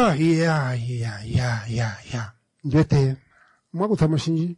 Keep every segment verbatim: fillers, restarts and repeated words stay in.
Ah, yeah, yeah, yeah, yeah, yeah. Njete, mwaku tamashinji.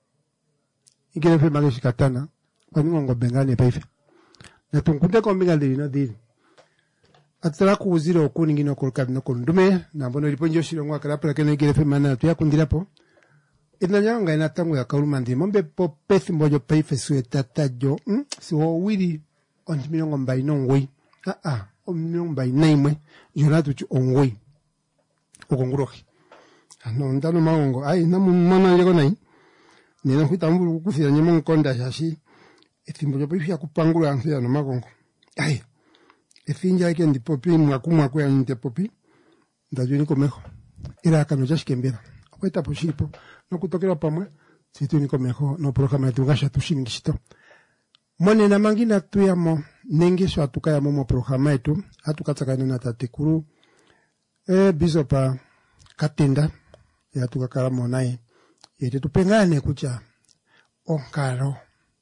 Ikele fe mage katana. Kwa ngongo bengani paife. Na tunkunde kwa mbinga dili na dili. Atara kuuzira okuni ngino kolkad no kondume. Na mbono liponjo shiro ngwa karapela kene ikele fe mana tuya kundirapo. Ina nyanga ina tangu ya kaurumandi. Mombe po pethi mbojo paife suwe tatajo. Hmm? Siwo wili onjimino ngomba inongwe. Ah ah. Omino ngomba inaimwe. Jonatu chu ongwe. Okonguroki. Ano ndano maongo. Ai, namu mana yego nai. Nena huita mbulu kufira nyemo nkonda shashi. Etimbo jopo ifia kupangula ansia no magongo. Ai. Efinja ike ndipopi mwaku mwaku ya nite popi. Ndajwe niko meho. Ira akano jashi kembira. Kweta poshipo. No kutokera pamwe. Situ niko meho. No programa ya tungasha tushini kishito. Mwone na mangina tuyamo. Nengesho atuka mo programa etu. Atukataka nina tatekuru. E bisopa katenda. Ya tukakara monae. Yete tupengane kucha onkaro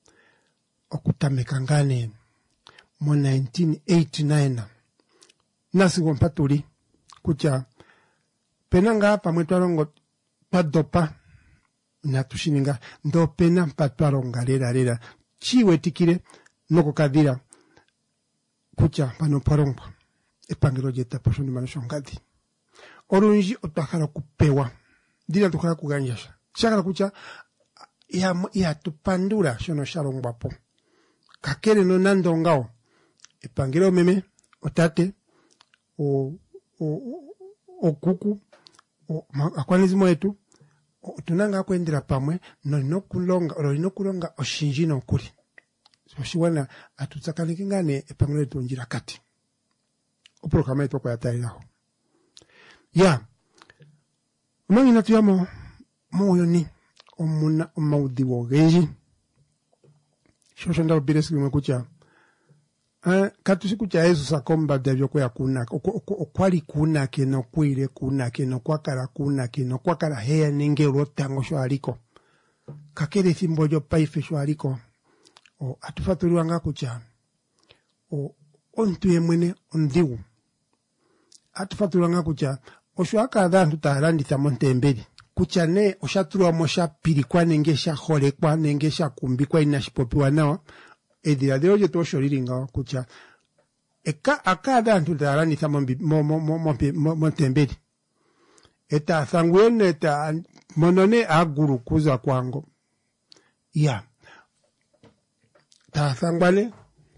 okutamekangane mo nineteen eighty-nine nasi gompatuli kucha penanga pa mwetwarongo padopa na tushininga ndo pena patwaronga lera lera chiwe tikire noko kadira kucha pano parongo epangiro jeta poshoni manosho ngadi orunji otakara kupewa dira tukara kuganjasha shakala kucha ya ya tupandura shono sharongwapo kakere no nando ngao epangiro meme otate o o o kuku o akwanizimo etu tunanga kwendera pamwe no nokulonga oro inokulonga oshinjino kuli so shiwana atutsakaningane epangiro etu njira kati o programa etu kwa yatairaho ya umangi natuyamo moyo ni omuna omaudi wogenji shosho ndao bireski mwekucha uh, katusi kucha Yesu sakomba devyo kwa kuna okwali kuna ke no kwire kuna ke no kwakara kuna ke no kwakara hea nenge rotango sho aliko kakere thimbojo paife sho aliko o atufatuliwanga kucha o ontuye mwene ondiwu atufatuliwanga kucha osho akadha ntutaranditha montembeli kuchane oshatruwa mosha pirikwa nengesha holekwa nengesha kumbikwa inashipopiwa nawa edira deo jeto shoriringa kucha eka akada ntutarani thamo mo mo mo mo montembeli eta thangwene eta monone aguru kuza kwango ya ta thangwale.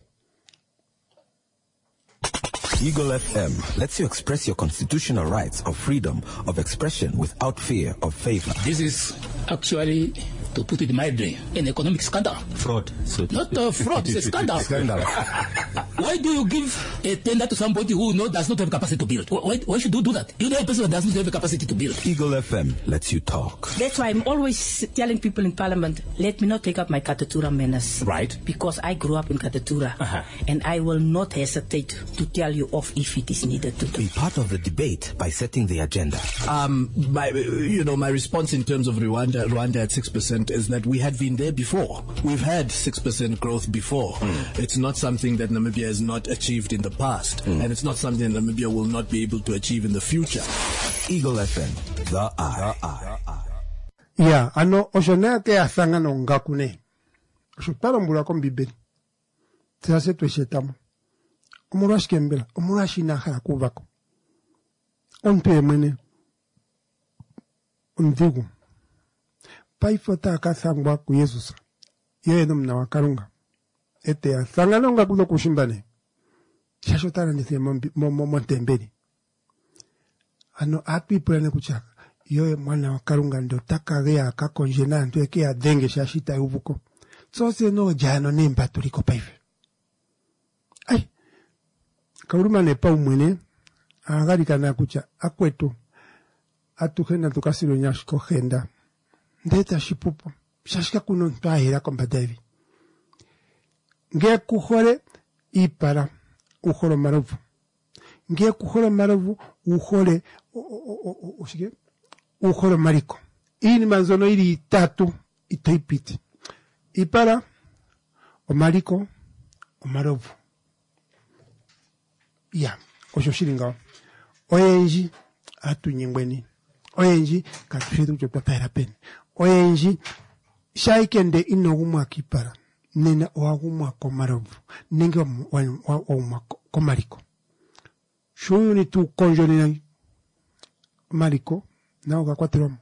Eagle F M lets you express your constitutional rights of freedom of expression without fear of favor. This is actually, to put it mildly, an economic scandal. Fraud. So Not a fraud, it's a scandal. Scandal. Why do you give a tender to somebody who no, does not have capacity to build? Why, why should you do that? You know a person that does not have the capacity to build. Eagle F M lets you talk. That's why I'm always telling people in Parliament, let me not take up my Katatura manners. Right. Because I grew up in Katatura. Uh-huh. And I will not hesitate to tell you off if it is needed to do. Be part of the debate by setting the agenda. Um, my, you know, my response in terms of Rwanda, Rwanda at six percent is that we had been there before. We've had six percent growth before. Mm. It's not something that Namibia has not achieved in the past. Mm. And it's not something that Namibia will not be able to achieve in the future. Eagle F M, the eye. The eye. Yeah, ano, oshonea ke asanga no ngakune. Oshotaro mbula kombibeli. Tse tweshetamu. Omurashi kembela, omurashi na harakuvako. Onpe mwene. Ondigu. Paifota akasangwa ku Yesusa. Yeye ndo mna wakarunga. Ete asanga no ngakuno kushimbane. Shashotara ndise montembeli. Ano atwipulane kuchaka. Yoye mwana wakarunga ndo takagea akakonjena ntweke ya denge shashita uvuko. Tsose no jano nemba tuliko paife. Ai. Kauruma nepa umwene. Agari kana kucha. Akwetu. Atuhena tukasiro nyashiko henda. Ndeta shipupo. Shashika kuno ntahira komba David. Nge kuhore ipara. Uhoro marovu. Nge kuhore marovu. Uhore. Ushige. Uhoro mariko. Ini manzono ili itatu. Itaipiti. Ipara. Omariko. Omarovu. Ya. Osho shilinga. Oyenji. atu nyingweni oyenji katufitu kuchota paira pen oyenji shaikende inogumwa kipara nena wagumwa komarovu nenge wagumwa komariko shuyu ni tu konjoni na mariko na ukakwatiromo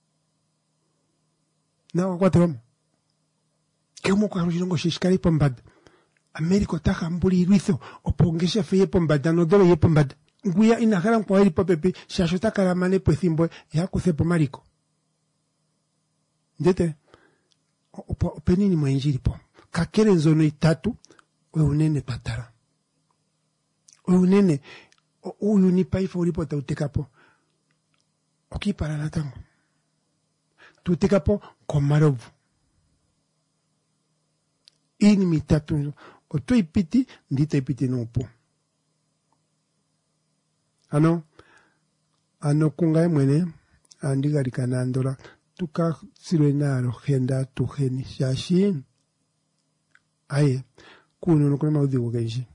na ukakwatiromo kemo kwa rujingo shishikari pombad Ameriko taka mbuli irwitho opongesha feye pombad no dolo ye pombad nguya inakara kwa hili popepi shashota karamane pwethimbo ya kuthepo mariko ndete openini mwenjiri po kakere nzono itatu we unene patara we unene uyu ni paifa ulipo tautekapo okipara natango tutekapo komarovu ini mitatu oto ipiti ndita ipiti nopo ano ano kunga mwene andiga likanandola tuka silwe nalo henda tuheni shashi aye kuno no kuna udhigo genji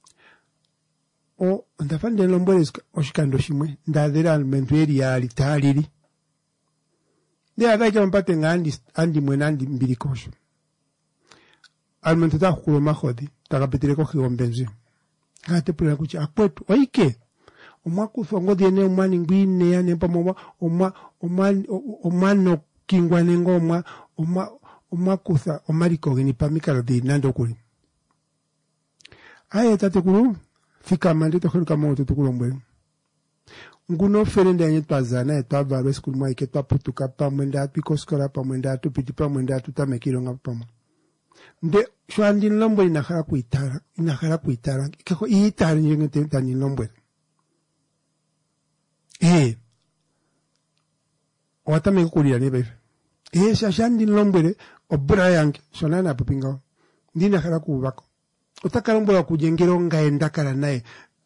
o ndafande lombole oshikando shimwe ndadera almentu eri ali taliri de adaika mpate ngandi andi mwenandi mbilikosho almentu ta kuloma khodi takapitire ko khigombenzi ngate pula kuchi akwetu oike omwaku fongo diene omwani ngwine ya nempa mwa omwa omwani omwano kingwa nengomwa omwa omwakutha omariko geni pamikalo di nando kuli aye tate kulu fika mande to khuluka moto tukulombwe nguno ferende anye twazana etwa ba school mwa iketwa putuka pa mwenda pikoskola pa mwenda tu piti pa mwenda tu tamekiro ngapamo nde shwandi lombo inakhala kuitara inakhala kuitara keko iitara njengete tani lombo eh watame kulira ne befe eh shashandi lombo obura yange sonana popinga ndina khala kubako utakalombo kujengero ngaenda kala naye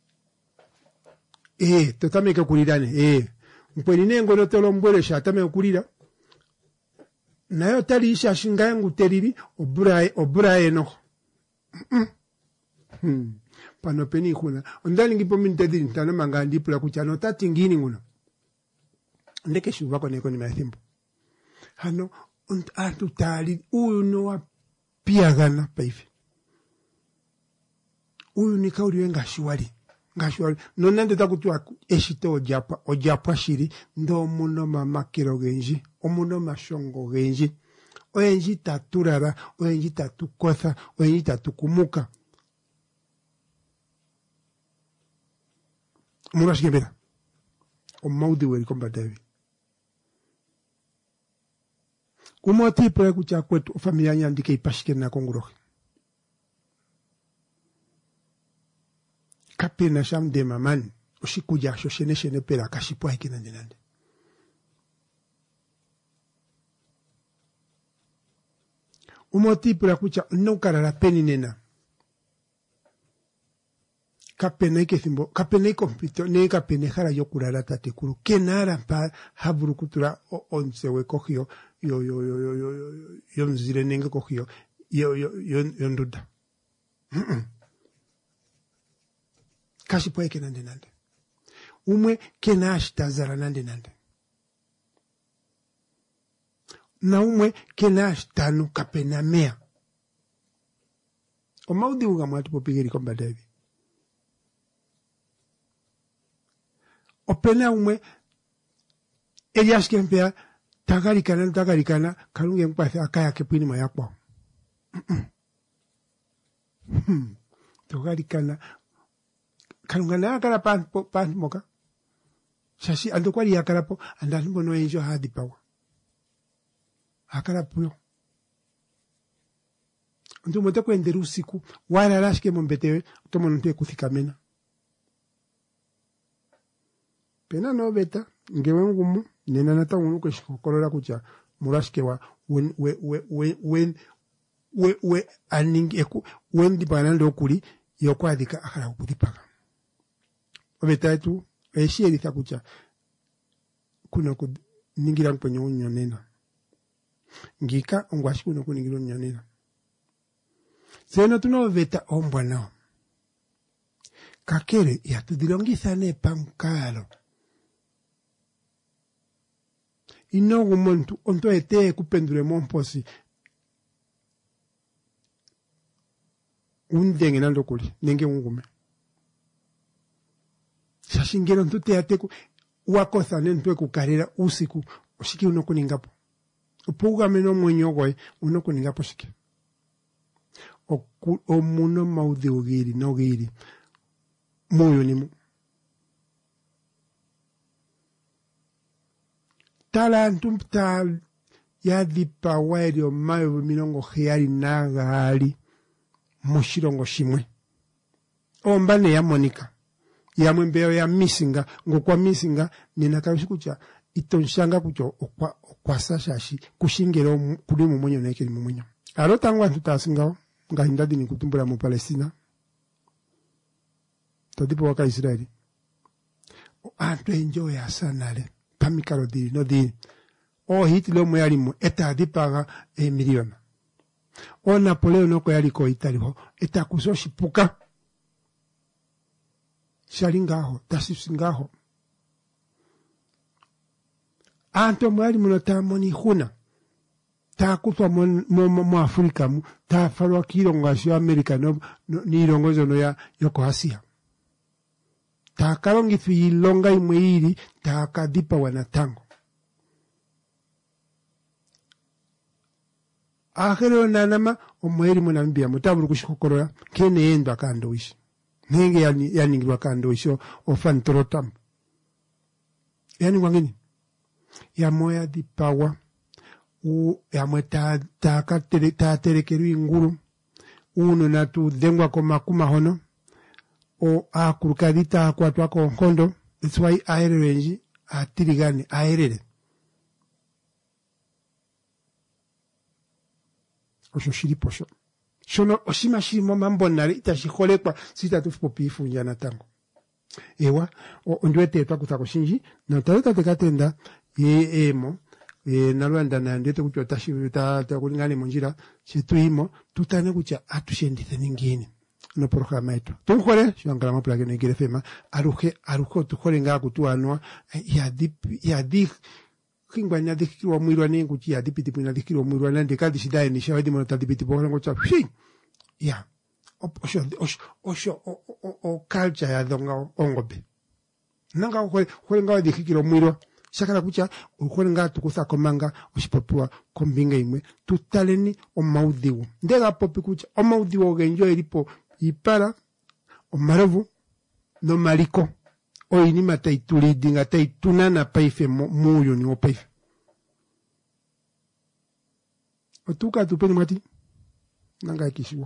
eh totameke kulirane eh mpweni nengo lotolombwele shatame kulira nayo tali isha shingangu teriri oburae oburae no mm hmm pano peni kuna ondali ngipo mintediri ntana mangandi pula kuchano tati ngini nguno ndeke shubako neko ni mathimbo hano und atu tali uyu no wa piagana paife uyu ni kauri wenga shwari ngashwari nonande takutua eshito ojapa ojapa shiri ndo muno mama kirogenji omuno mashongo genji oyenji taturara oyenji tatukotha oyenji tatukumuka muna shikembera omaudi weli kombadavi kumoti pwe kucha kwetu familia nyandike ipashike na kongurohi kapena sham de mamani ushikuja shoshene shene pera kashipwa ikinande nande umoti pura kucha no karara peni nena kapena ike thimbo kapena iko mpito ne kapena hara yokurara tatekuru kenara pa haburu kutura onsewe kohio yo yo yo yo yo yo mzire nenge kohio yo yo yo nduda kashi poe kenande nande umwe kenash tazara nande nande na umwe kenash tanu kapena mea o maudi uga mwatu popigeri komba devi o pena umwe elias kempea tagarikana tagarikana kalunge mpase akaya kepini mayakwa tagarikana kalungana akara pan pan moka shashi ando kwali akara po andani no enjo hadi pawa akara puyo ndo mote kwendera usiku wala rashike mombetewe tomo nte kuthikamena pena no beta ngewe ngumu nena nata unuko shikokolora kucha murashike wa we we we we we we aning eku wendi banando okuli yokwadika akara ukudipaka obetatu eshi kucha kuna ku ningira mponyo nyonena ngika ongwashi kuno kuningira nyonena seno tunoveta ombwa nao kakere yatudilongisa ne pankalo ino gumuntu onto ete kupendule momposi undenge nando kuli nenge ungume shashingero ntute ateku wakosa nentwe kukarira usiku oshiki unokuningapo upuga meno mwenyogoy unokuningapo shiki omuno maudhi ugiri no giri muyo nimu talantu tal ya dipa wario mayo milongo hiari nagali mushirongo shimwe ombane ya Monica ya mwembeo ya misinga ngokwa misinga ninakawishi kucha itonshanga kucho okwa okwasa shashi kushingero kuli mu mwenyo neke mu mwenyo alo tangwa tutasinga nga hindadi ni kutumbula mu Palestina todipo waka Israeli antu enjoy asanale pamikalo diri no diri o Hitler mo yali mu eta dipaga e miliona o Napoleon no ko yali ko Italy eta kuso shipuka shalingaho tasisingaho anto mwali muno tamoni huna ta kutwa mo mo mo Afrika mu ta falwa kilongo sha America no, no ni longozo no ya yoko Asia ta kalongi fi longa imweiri ta kadipa wanatango akhero nanama omweri mo Namibia mutabulu kushikokorola kene endo akando wishi nenge yani yani ngirwa kando wisho ofan trotam yani wangini ya moya di pawa u ya mweta ta katere ta terekeru inguru uno na tu dengwa ko makuma hono o akurukadita kwa twako nkondo. That's why aerenji atirigani aerere osho shiri posho shono oshima shimo mambo nari itashikholekwa sita tufupifu njana tango ewa ondwete twakutako shinji na taleta tekatenda ye emo e nalwanda na ndete kucho tashi ta kulingane monjira chituimo tutane kucha atushendithe ningine no programa eto tunkhole shangala maplage ne girefema aruhe aruko tukhole nga kutuanwa ya dip ya dik kingwanya dikirwa mwirwa nengu chi ya dipiti pina dikirwa mwirwa nande kadi shidaye ni shawadi mono tadipiti bo ngo cha hi ya osho osho osho o culture ya donga ongobe nanga khole khole nga dikirwa mwirwa shakala kucha ukhole nga tukusa komanga oshipopua kombinga imwe tutaleni omaudhiwo ndega popi kucha omaudhiwo genjo elipo ipara omarevu no maliko oini matai tulidinga tai tunana paife muyo ni opaife otuka tupeni mati nanga kishiwa.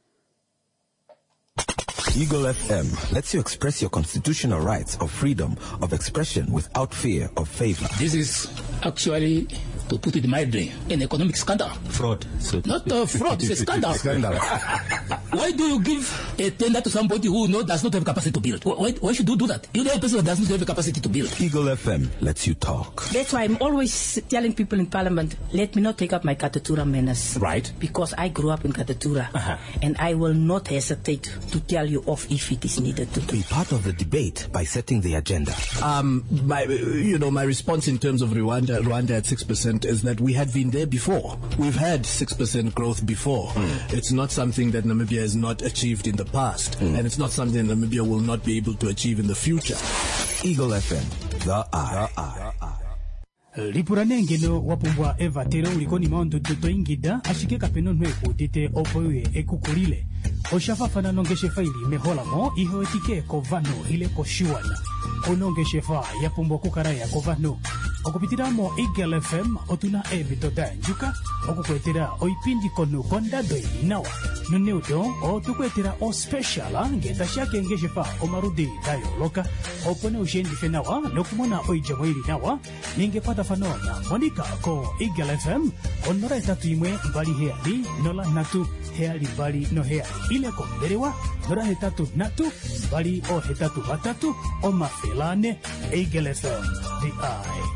Eagle F M lets you express your constitutional rights of freedom of expression without fear of favor. This is actually, to put it mildly, an economic scandal. Fraud. So Not a fraud, it's a scandal. Scandal. Why do you give a tender to somebody who no, does not have capacity to build? Why, why should you do that? You know a person that does not have the capacity to build. Eagle F M lets you talk. That's why I'm always telling people in Parliament, let me not take up my Katatura manners. Right. Because I grew up in Katatura. Uh-huh. And I will not hesitate to tell you off if it is needed to do. Be part of the debate by setting the agenda. Um, my, you know, my response in terms of Rwanda, Rwanda at six percent is that we had been there before. We've had six percent growth before. Mm. It's not something that Namibia has not achieved in the past. Mm. And it's not something that Namibia will not be able to achieve in the future. Eagle F M, the eye. The eye. Lipuranengeno wapumbwa eva tero ulikoni maondo toto ingida ashike kapeno nwe kutite opoye ekukulile oshafafana nongeshe faili mehola mo iho etike kovano ile koshuana onongeshe fa yapumbwa kukaraya kovano okupitiramo Eagle F M otuna ebitoda njuka okukwetera oipindi kono kondado inawa nuneudo otukwetera o special ngeta shake ngeshe fa omarudi dayo loka opone ushendi fenawa nokumona oijamwili nawa ningepata fanona Monica ko Eagle F M onora etatu imwe mbali heali nola natu heali mbali no heali ile komberewa nora hetatu natu mbali o hetatu batatu o mafelane Eagle F M the eye.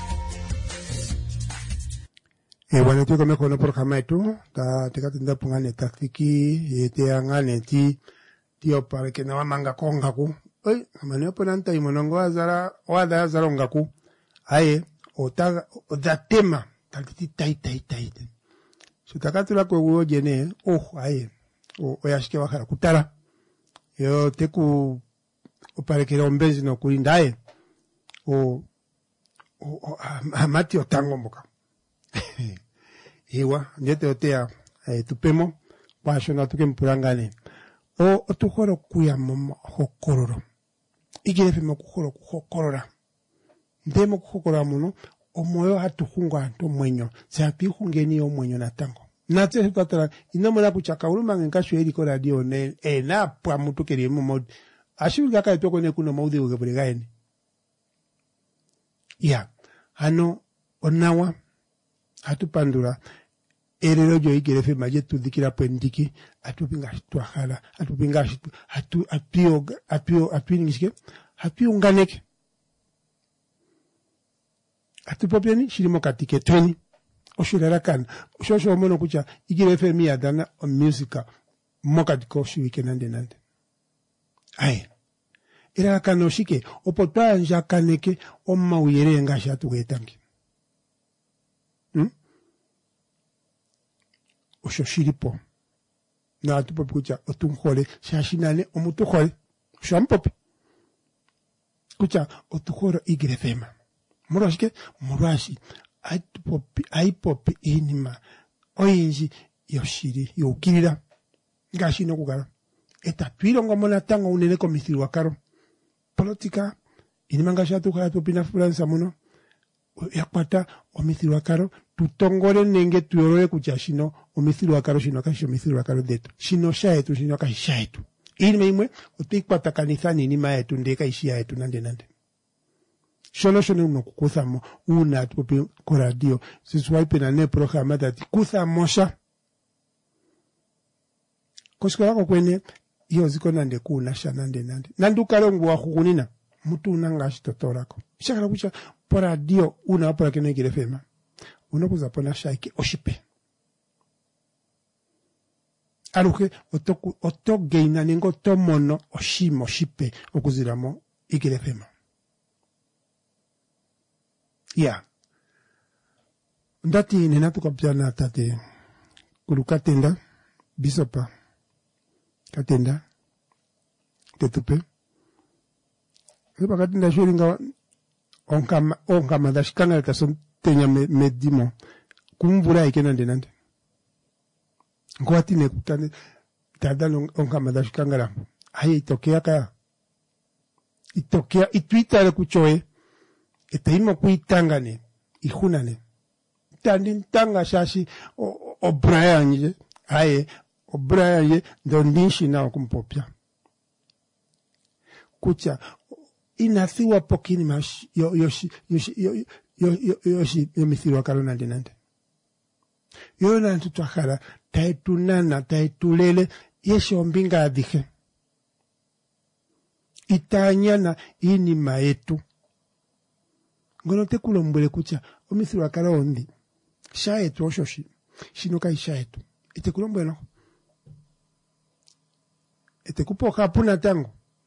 E wana tuko meko no programa etu ta tekatinda pungane taktiki yete angane ti tio pare ke na manga konga ku oi amane ponanta imonongo azara wada azara ngaku aye otaga odatema taliti tai tai tai so takatula ko wo jene oh aye o oyashike wakala kutara yo teku oparekera ombezi no kulindaye o o amati otango mboka ewa ndete otea eh, tupemo pasho na tuke mpurangane o otukoro kuya mama hokororo igirefe makukoro kuhokorora ndemo kuhokorora muno omoyo hatuhunga ndo mwenyo sapi hungeni omwenyo natango natse tutara inomora kuchaka uluma ngasho eriko radio ne ena pwa mutu keri mo ashirika ka toko ne kuno maudhi ugeburegaene ya ano onawa hatupandura erero jo igirefe maje tudikira pendiki atupinga twahala atupinga atu apio apio apiningishike apio unganeke atupopiani shirimo katike tweni oshirarakan shosho mono kucha igirefe mi adana on musica mokatiko shiwike nande nande ai ira kano shike opotwa njakaneke omma uyere ngasha tugetangi hm oshoshiripo na atupopi kucha otunkhole shashinane omutukhole shampopi kucha otukhoro igrefema murashike murashi atupopi aipopi inima oyinji yoshiri yokirira ngashi no kugara eta twirongo mona tanga unene komithiri wakaro politika inima ngashi atukhala topina fulansa muno yakwata omithiri wakaro tutongore nenge tuyorore kucha shino omithiri wakaro shino kashi omithiri wakaro detu shino shaetu shino kashi shaetu inima imwe utikwata kanisani inima yetu ndeka ishia yetu nande nande shono shono uno kukuthamo una atupopi koradio siswaipe na ne programa dati kuthamosha koshikora kwene iyo ziko nande kuna shanande nande nandukalo ngwa kukunina mutu unanga shitotorako shakala kucha poradio una apora kene girefema unokuza pona shaiki oshipe aruke otoku otogeina ningo tomono oshimo shipe okuziramo igirefema ya ndati nena tukapjana tate kulukatenda bisopa katenda tetupe eba katenda shoringa onkama onkama dashikanga kason tenya medimo kumvura ikena ndenande ngwati ne kutane tadalo onkama dashikanga la aye itokea ka itokea itwita le kuchoe etaimo kuitangane ihunane tandi ntanga shashi o, o Brian je aye o Brian je ndondishi na kumpopya kucha inathiwa pokini mash yo yoshi yoshi yo yo yoshi yomithiri wakaro nande nande yo na tutwakhala taitunana taitulele yesho mbinga adike itanyana inima yetu ngono tekulo mbele kucha omithiri wakaro ondi shaetu oshoshi shino kai shaetu itekulo mbele etekupoka puna tango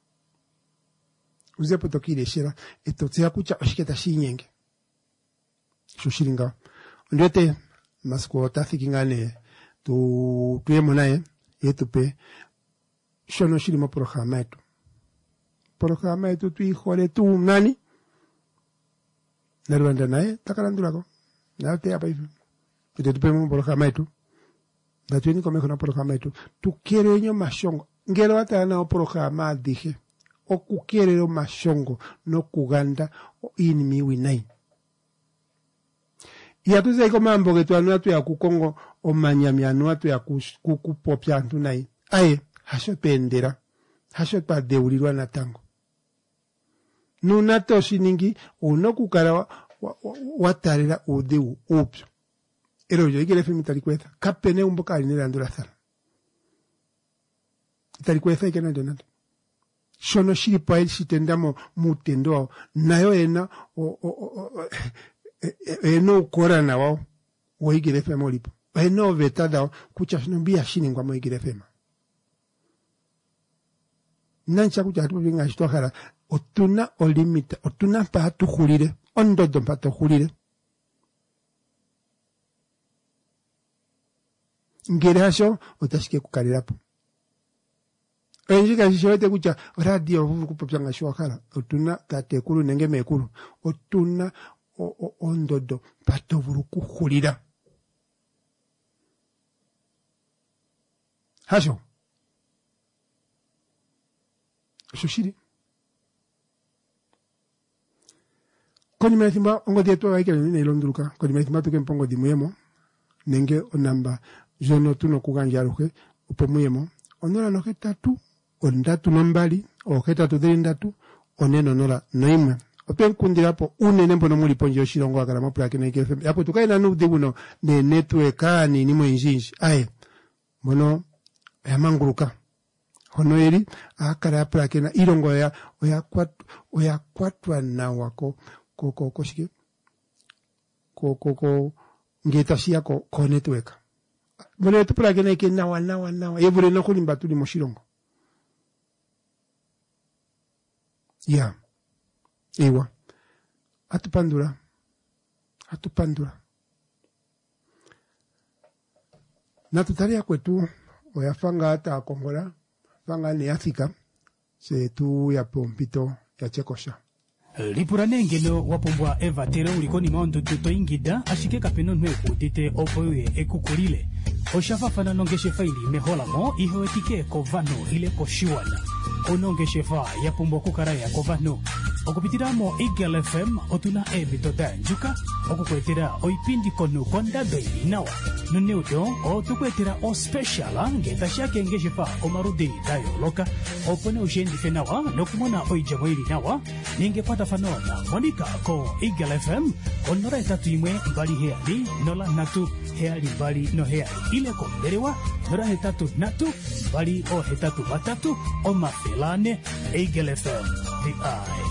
uzepo tokile shira etotsea kucha ashiketa shinyenge shushiringa ndete masiko tafikingane tu tuyemo naye yetupe shono shirimo programa yetu programa yetu tuihole tu nani narwanda naye takalandulako nate hapa hivi tutupe mu programa yetu datweni komeko na programa yetu tukerenyo mashongo ngelo hata na programa dije okukerero mashongo no kuganda inimi winai ya tuze ko mambo getu anu atu ya kukongo omanyami anu atu ya kukupopya antu nai aye hasho pendera hasho pa deulirwa na tango nuna toshiningi unokukara watarira udeu upyo ero yo igere fimi talikweta kapene umboka alinera ndura sala talikweta ikena donando shono shiri pa el sitendamo mutendo nayo ena o o o eno ukora na wao waigire fema lipo eno vetada kucha shinombia shini ngwa waigire fema nancha kucha tu binga shitokara otuna olimita otuna pa tukhulire ondodo mpata okhulile ngere hasho otashike kukalirapo enjika shishote kucha radio vuvu kupopyanga shwakala otuna tatekulu nenge mekulu otuna ondodo mpata ovulu kukhulila hasho shushiri koni methimba ongo dieto waikele nina ilonduluka koni methimba tuke mpongo di muyemo nenge onamba jono tuno kuganja aluhe upo muyemo onola no hetatu ondatu nombali o hetatu dhiri ndatu oneno nola noimwe ope nkundirapo unene mpono muli ponje oshilongo akala mapulake na F M yapo tukaina nuudhiguno ne network ani ni mwenjinji aye mono yamanguluka hono eri akala apulake na ilongo ya oya kwatu oya kwatwa na wako ko ko ko shike ko ko ko ngeta shia ko ko network mono tupulake na ke nawa nawa nawa yevule no kulimba tuli mo shilongo ya ewa atupandura atupandura na tutaria kwetu oyafanga ata kongola fanga ni Afrika se tu ya pompito ya chekosha lipurane ngeno wapombwa Eva tere ulikoni maondo tuto ingida ashike kapeno nwe kutite opoye ekukulile oshafa fana nongeshe faili mehola mo iho etike kovano ile koshiwana onongeshe fa yapombwa kukaraya kovano okupitiramo Eagle F M otuna ebitoda njuka okukwetera oipindi kono konda doili nawa noneudo otukwetera o special ngeta shake ngeshe fa omarudi dayo loka opone ushendi fenawa nokumona oijamoili nawa ningepata fanona monika ko Eagle F M onora etatu imwe mbali heali nola natu heali mbali no heali ile komberewa nora hetatu natu mbali o hetatu batatu o mafelane Eagle F M the eye.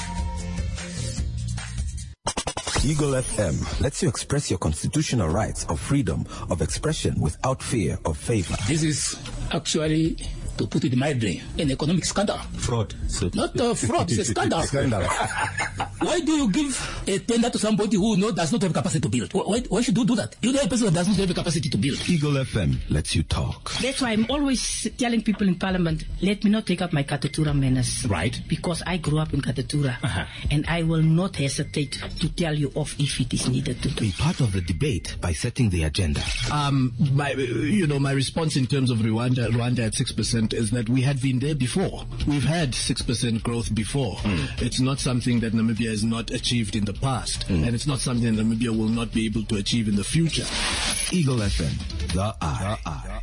Eagle F M lets you express your constitutional rights of freedom of expression without fear of favor. This is actually, to put it mildly, an economic scandal. Fraud. So Not a fraud, it's a scandal. Scandal. Why do you give a tender to somebody who no, does not have capacity to build? Why, why should you do that? You know a person that does not have the capacity to build. Eagle F M lets you talk. That's why I'm always telling people in Parliament, let me not take up my Katatura menace. Right. Because I grew up in Katatura. Uh-huh. And I will not hesitate to tell you off if it is needed to do. Be part of the debate by setting the agenda. Um, my, you know, my response in terms of Rwanda, Rwanda at six percent is that we had been there before. We've had six percent growth before. Mm. It's not something that Namibia has not achieved in the past. Mm. And it's not something that Namibia will not be able to achieve in the future. Eagle F M, the eye. The eye.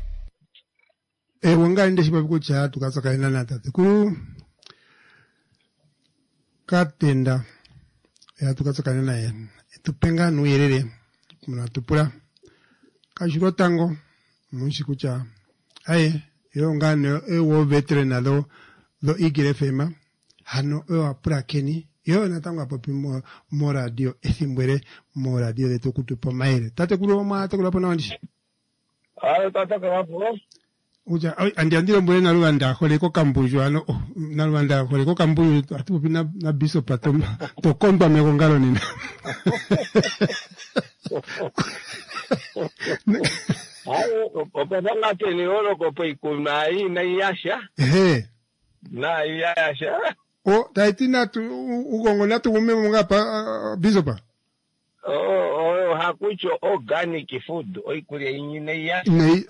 E wanga inde shibabu cha tukasaka ina nata. Kuru katenda ya tukasaka ina ya tupenga nuirere muna tupura kashiro tango munshi kucha aye yo ngane e wo veterana do do Eagle F M hano e apura keni yo natanga popi mo, mo radio esimbwere mo radio de tukutupo maire tate kuru ma tate kuru pona wandisi ayo tata kawapo uja andi andiro mbwe na Rwanda koleko kambujo ano oh, na Rwanda koleko kambujo atupi na na biso pato to komba megongalo nina ayo opedanga teni oro ko ikuna ina yasha ehe na yasha o taitina tu ugongo na tu mume munga pa biso pa o o hakucho organic food oikulia inyine yasha nei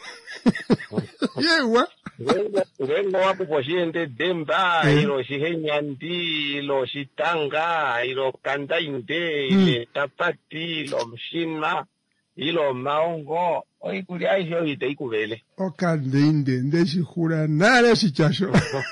yewa rengo wapo poshiende demba ilo shihenyandi ilo shitanga ilo kandainde ile tapati ilo mshina ilo maongo oikulia hiyo ite ikuvele o kandainde ndeshihura nare shichasho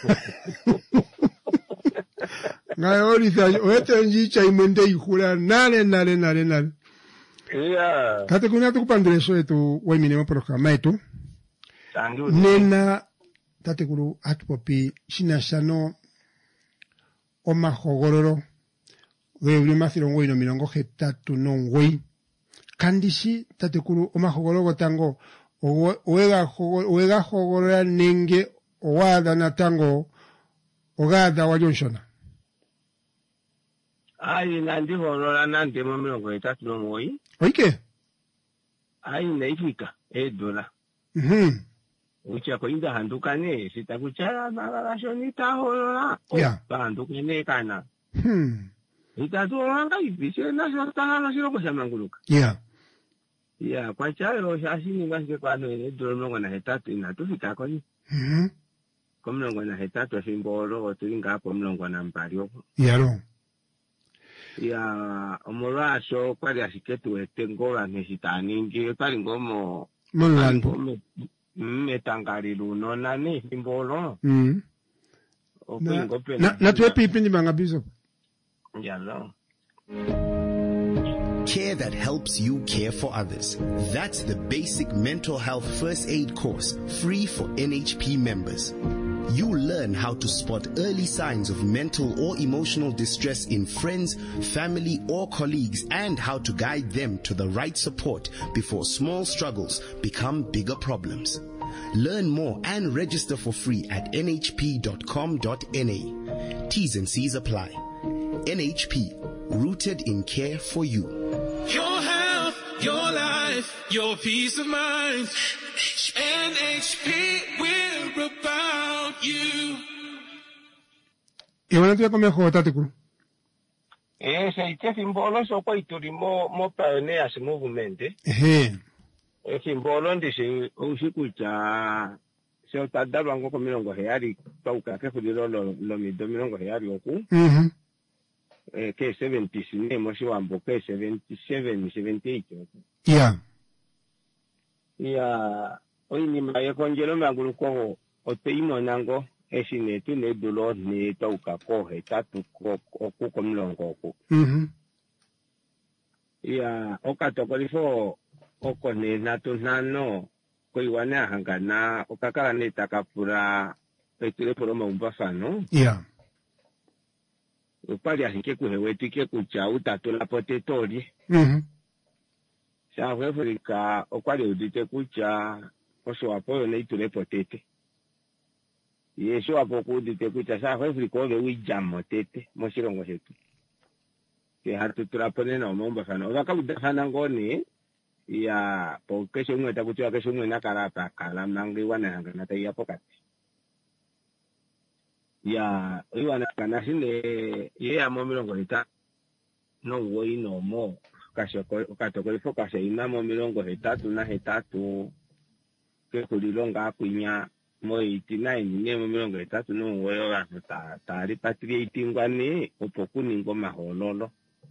ngayori ta wete njicha imende ihura nare nare nare nare yeah kate kuna tukupandresho etu wemine programa etu nena tate kuru atupopi shinashano omahogororo weuli mathilongo ino milongo hetatu nongoi kandishi tate kuru omahogororo tango owega owega hogorora nenge owada na tango ogada wa Johnson Ai nandi holola nandi momilongo itatu nomoi. Oike. Ai naifika e dola. Mhm. Ucha ko inda handukane sitakuchara mara shonita holola. Yeah. Handukane kana. Hmm. Itatu holola ibise na shotana na shiro kwa manguluka. Yeah. Yeah, kwa chalo shashini basi kwa no e dola mlongo na hetatu inatufika kwa ni. Mhm. Kwa mlongo na hetatu simbolo otulinga hapo mlongo na mbali oko. Yaro. Ya omorasho kwali asiketu etengola nesitaningi kwali ngomo Mulando. Metangalilu nona ni simbolo. Mhm. Na na, na tuwe pipi ni banga biso. Ya no. Care that helps you care for others. That's the basic mental health first aid course, free for N H P members. You learn how to spot early signs of mental or emotional distress in friends, family, or colleagues, and how to guide them to the right support before small struggles become bigger problems. Learn more and register for free at n h p dot com dot n a. T's and C's apply. N H P, rooted in care for you. Your health, your life, your peace of mind. N H P, we're about you. ¿Y bueno, tú cómo juego tático? Eh, se te simbolo so kwa ituri mo mo pioneers movement. Eh. Eh, simbolo ndise usikucha se otadalwa ngo ko milongo heari pauka ke fulilo lo lo mi do milongo heari oku. Mhm. Eh, ke seventy ne mo shiwambo ke seventy-seven seventy-eight. Yeah. Ya oyi ni maye konjelo mangulu ko oteimo nango esine tu ne dulo ne tauka ko he tatu ko ko ko mlongo ko. Mhm. Ya okato lifo oko ne natu nano ko iwana hangana okakala ne takapura petule por maumbafa no. Yeah. Upali ahike kuhewetike kucha utatu la potetori. Mhm. South Africa okwali udite kucha oso apo ne itule potete. Yeso apo kudite kucha South Africa ole wijamo tete moshirongo chetu. Ke hatu tulapone na omomba sana. Oba kabudafana ngoni ya po kesho mwe takutia kesho mwe nakarapa kala mangi wana hanga na tai apokati. Ya iwana kana sinde ye amomilongo ita no woi no mo kasho katokoli foka se inamo milongo hetatu na hetatu ke kulilonga kwinya mo eighty-nine ne mo milongo hetatu no woyo ga ta ta repatriating ngwane opokuni ngoma hololo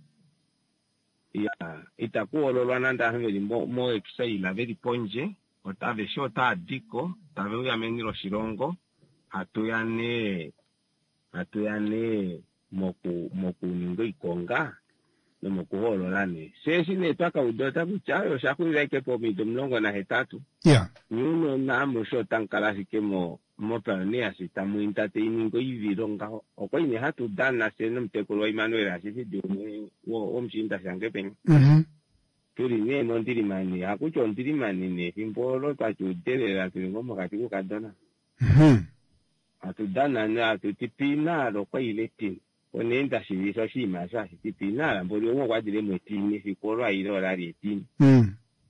ya itakuololwa nanda hangeli mo mo exile very ponje otave shota diko tave ya meniro shirongo atuyane atuyane moku moku ningo ikonga no mokuhololane sesi ne taka udota kuchayo shakuira ke po mi domlongo na hetatu Yeah. nyuno na mo shota kalasi ke mo mo perne asita mu intate ningo ivironga oko ini hatu dana seno mtekolo Emmanuel asisi dione wo omshinda shange pen. Mhm. Turi ne no ndiri mani akucho ndiri mani ne himpolo tachudelera tingo makati ku kadona. Mhm. Atudana na atutipina lo kwa ile tin. Onenda shivisho shima sa tipina mboli wo kwadile mwetini sikolo ailo la tin. Mhm.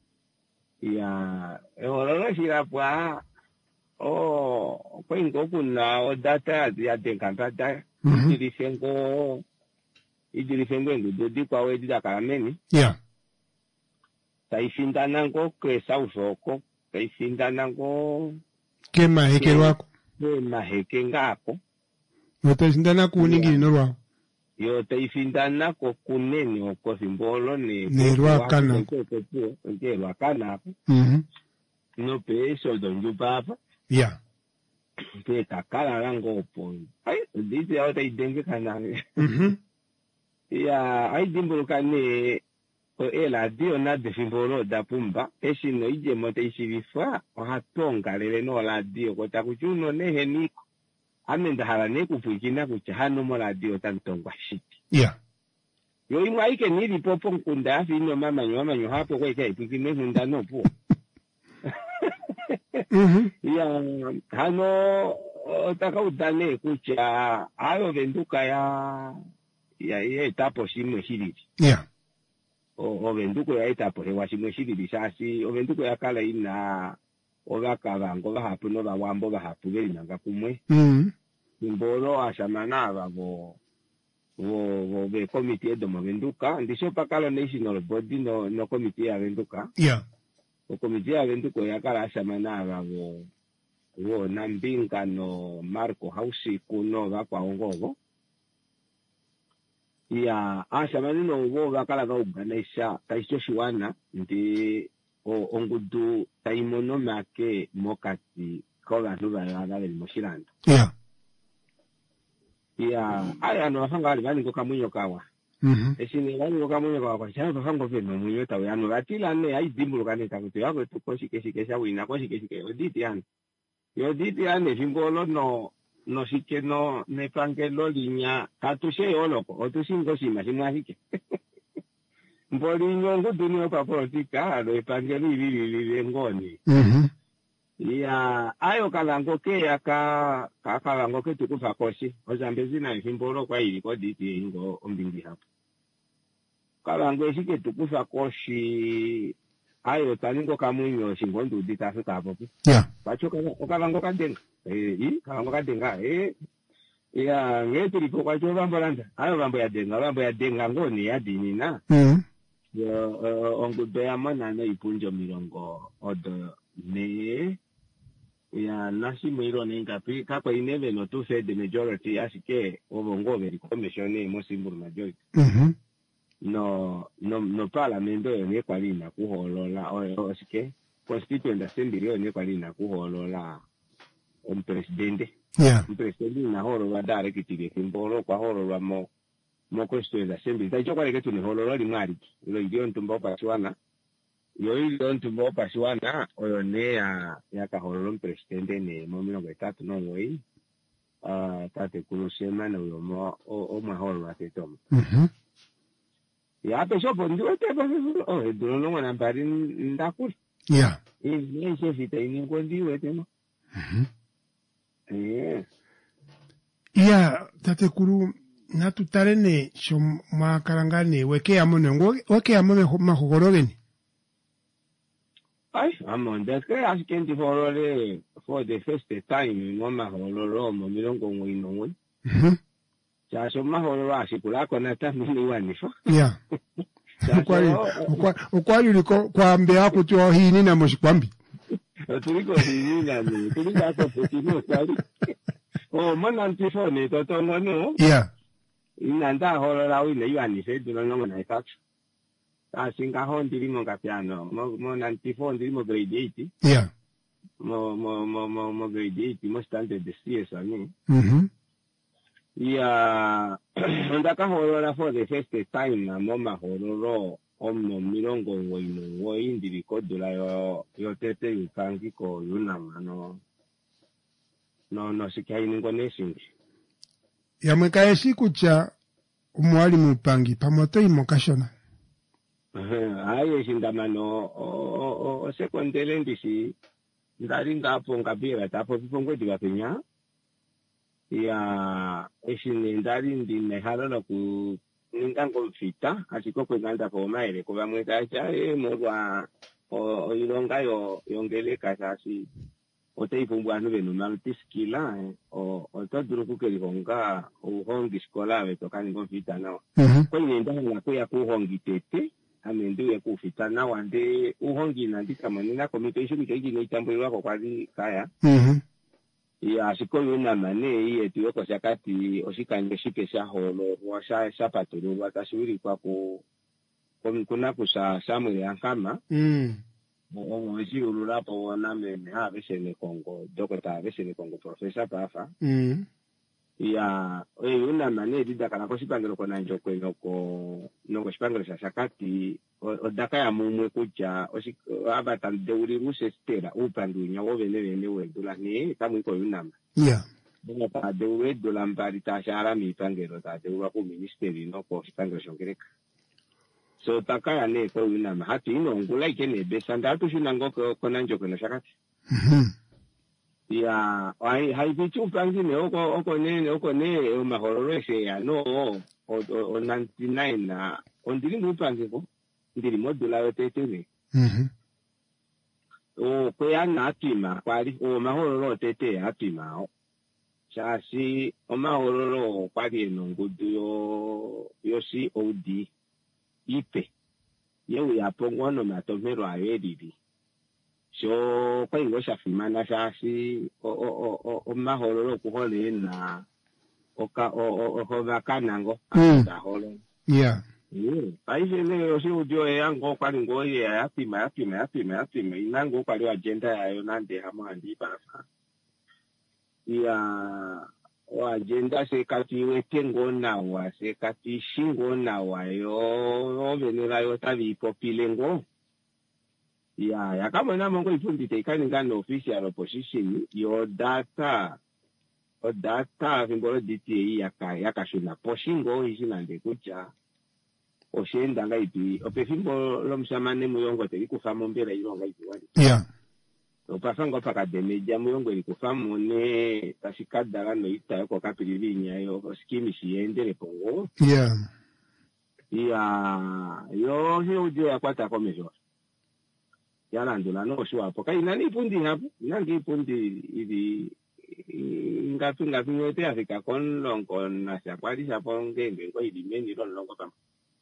Ya eholo shirapwa oh kwa ngoku na odata ya denkanta da idiri fengo idiri fengo ngudo di kwa wedi da karameni. Yeah. Taifinda nango ke sausoko taifinda nango Ke maheke wako. ke maheke ngako Utashindana kuningiri no lwa. yo taifinda nako kuneni oko simbolo ni Ne lwakana. Nke lwakana Mhm. no pe soldo njupapa Yeah. pe kakala rango opo ai dite auta idenge kana Mhm. ya ai dimbolo kane o ela dio na de simbolo da pumba esino ije mote isivifa o hatonga lele no la dio ko takuchuno ne heniko amenda hala ne kupukina kuchahano mo la dio tantongwa shiti Yeah. yo imwa ike nili popo nkunda afi ino mama nyo mama nyo hapo kwa ike ipukine hunda no po Mhm. ya hano otaka udane kucha ayo venduka ya ya ye tapo simwe shiriri. Yeah. O venduko ya tapo he wasimwe shiriri sasi o venduko ya kala ina o vakava ngo vahapu no vawambo vahapu veli nanga kumwe. Mhm. Imbolo asamana vavo vo vo ve committee de Venduka ndiso pakalo national body no no committee ya Venduka. Yeah. O committee ya Venduka ya kala asamana vavo wo nambinga no Marco House kuno vakwa ongovo. Ya asamana no wo vakala va organiza kaiso shiwana ndi o ongudu taimono make mokati ko vanhu vayana veli moshilando. Yeah. Ya aya no afanga ali bali ngoka munyo kawa. Mhm. Esini bali ngoka munyo kawa kwa chama fango pe no munyo tawe ano gatila ne ai dimbulu kane takuti yako to koshi keshi kesha wina koshi keshi ke oditi an. Yo diti an e fimbolo no no sike no ne pangelo linya katushe oloko otusingo sima simwahike. Mboli nyongo dunio pa politika alo pangelo ivi ivi ngoni. Mhm. Ya ayo kalango ke aka kalango ke tukufa koshi ozambezi na himbolo kwa ili kwa diti ingo ombingi hapo kalango shike tukufa koshi ayo talingo kamunyo shingondu dita futa hapo yeah bacho kalango kadenga eh i kalango kadenga eh ya ngetu liko kwa cho bambolanda ayo bambo ya denga bambo ya denga ngoni ya dini na mhm yo ongudo ya mana na ipunjo milongo odo ne ya nasi mwiro nenga pi kako ineve no tu said the majority asike obongo veri commission mo simburu majority mhm no no no parlamento ne kwalina kuholola o asike constituent assembly ne kwalina kuholola um presidente yeah um presidente na horo wa dare kitire kimboro kwa horo wa mo mo constituent assembly ta chokwa leketu ni holola limari lo idio ntumbo pa chwana yo ilo ntumbo pa chwana oyo ne ya ya kaholo presidente ne mo mino betatu no yoi ah tate kulusema na yo mo o maholo wa tetom mhm ya pe shopo ndio te pa o edo no na bari ndakuri yeah e ni se fita ni ngondi wete no mhm eh yeah tate kuru natutarene shom makarangane weke amone ngo weke amone mahogorogeni. Ay, amon, that's great. As can for for the first time, no maholo, milongo ngwino. Mhm. Ja so maholo asikula kona ta mili wanifa. Yeah. Ukwali ukwali uliko kwambe yako tu hini na mshikwambi. Tuliko hini na ni tuliko hapo potino kwali. Oh, mwana ntifone totongo no. Yeah. Inanda holo la wile yanife duno na itacho. Asinga hondi limo kapiano mo mo ninety-four ndimo grade eight yeah mo mo mo mo mo grade eight mo standard the C S ani mhm ya ndaka horola for the first time na mo mahororo omno milongo ngoino wo indiri kodola yo yo tete yukangi ko yuna mano no no sikai ngo nation yamweka esiku cha umwalimu pangi pamoto imokashona. Aye shindamano o o sekondele ndisi ndari ngapo ngabira tapo pipongwe divapenya ya eshine ndari ndine halala ku ningango mfita asiko kwenda kwa maile kwa mweka cha e mwa o ilonga yo yongeleka sasi otaipumbwa anu beno maltiskila o otoduru kukeli konga o hongi skola vetokani ngomfita nao kwa inenda na kuya ku hongi tete amendu ya kufitana wande uhongi nandika manina communication keji ni tambo wako kwali kaya mhm ya siko yuna mane iye tuyo kwa shakati oshikanje shike sha holo wa sha sapaturu watashuri kwa ku kuna kusa Samuel Yankama mhm o oji urura po wana me ha besene Kongo dokota besene Kongo professor Bafa mhm ya e una mane dida kana ko shipangelo kona njoko noko noko shipangelo sha shakati odaka ya mumwe kuja osi abata deuri ruse stera upandu nya wo bene bene we dula ni tamu ko yunama yeah bona pa deuri dola mbari ta shara mi pangelo ta deuri ko ministeri no ko shipangelo shongereka so takaya ne ko yunama hati ino ngula ikene besanda tu shinango ko kona njoko na shakati mhm ya ai hai bichu pangi ne oko oko ne oko ne o mahoro se ya no o o ninety-nine na ondiri mu pangi ko ndiri modula wetete ne mhm o ko ya na tima kwari o mahoro tete ya tima o chasi o mahoro kwari no ngudu yo yo si odi ipe yewu ya pongo no matomero ayedidi so kwa ingo shafimana chasi o o o o mahoro ko hole na oka o o hoba kanango ata hole yeah paisele osi udio yango kwali ngoye yapima yapima yapima yapima inango kwali agenda yayo nande hamandi basa ya o agenda se kati wetengo na wa se kati shingo na wa yo ovenera yo tavi popilengo ya ya kama na mongo ifundi tekani ngano official opposition yo data o data vimbolo D T I yaka yakashuna poshingo isinande kucha oshenda ngaipi opefimbo lomshamane muyongo teri kufamo mbera ilonga ipi wali yeah opasanga pakademeja muyongo eri kufamo ne tashikadala no ita yako kapilivinya yo skimi siendele pongo yeah ya yo hiyo uje yakwata komejo yala ndula no shwa hapo kai nani pundi hapo nangi pundi hivi ngatu ngatu yote afika kon longo na shakwali hapo ngenge ngo ilimeni longo pam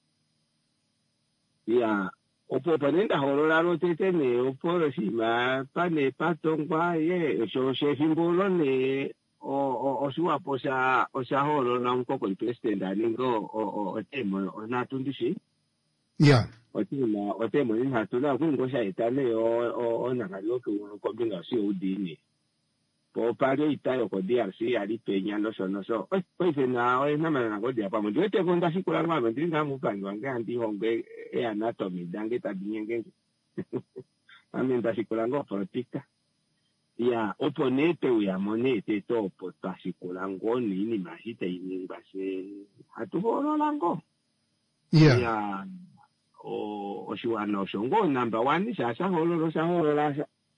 ya opo panenda holola rotete ne opo shima pane patongwa ye so shefimbolo ne o o osuwa posa osa holo na nkoko president aningo o o temo onatundisi yeah otimo otemo ni hatuna kungo sha itane o o nakalo ku kombinga si udini po pare itayo ko D R C ali penya no so no so pues na o na mana ngo dia pa mo dete ko ndasi kula ngwa ndinga mu pangi wange andi honge e anatomy dange tabinyenge ame ndasi kula ngo politika ya oponete uya monete to potasi kula ngo ni mahita ini base hatuboro lango yeah ya o o shiwana shongo number one sasa holo sa holo la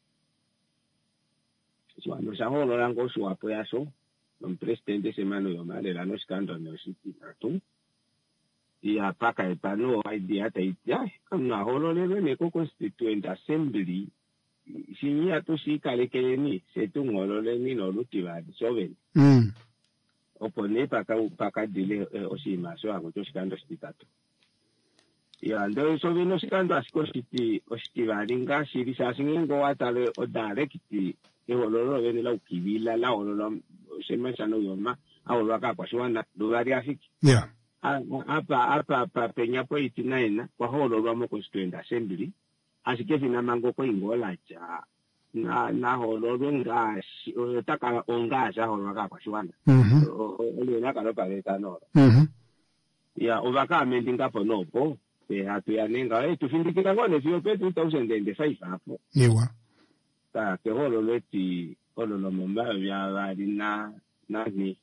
Cuando se hago lo lango su apoyo, un presidente se mano yo male la no scandal no siti tu. Y a paca el pano idea te ya, na holo le me ko constituent assembly. Si ya tu si kale ke ni, se tu ngolo le ni no lutiva soven. mm Opone paca paca dile o si ma so hago tu scandal stitato. Ya ndo so vino scandal asko siti o stivaringa si bisa singo atale o directi que oloro viene la ukibila la oloro se me sano yoma a oloro ka kwa shwana dogari afiki yeah apa apa apa penya po itinaina kwa oloro mo constituent assembly asike fina mango ko ingola cha na na oloro ngashi o taka ongasha oloro ka kwa shwana mhm ole na ka lo paleta no mhm ya ovaka mendinga po nopo pe hatu ya nenga eh tufindikira ngone fio pe two thousand five hapo yewa ta ke holo leti holo lo momba ya bari na nani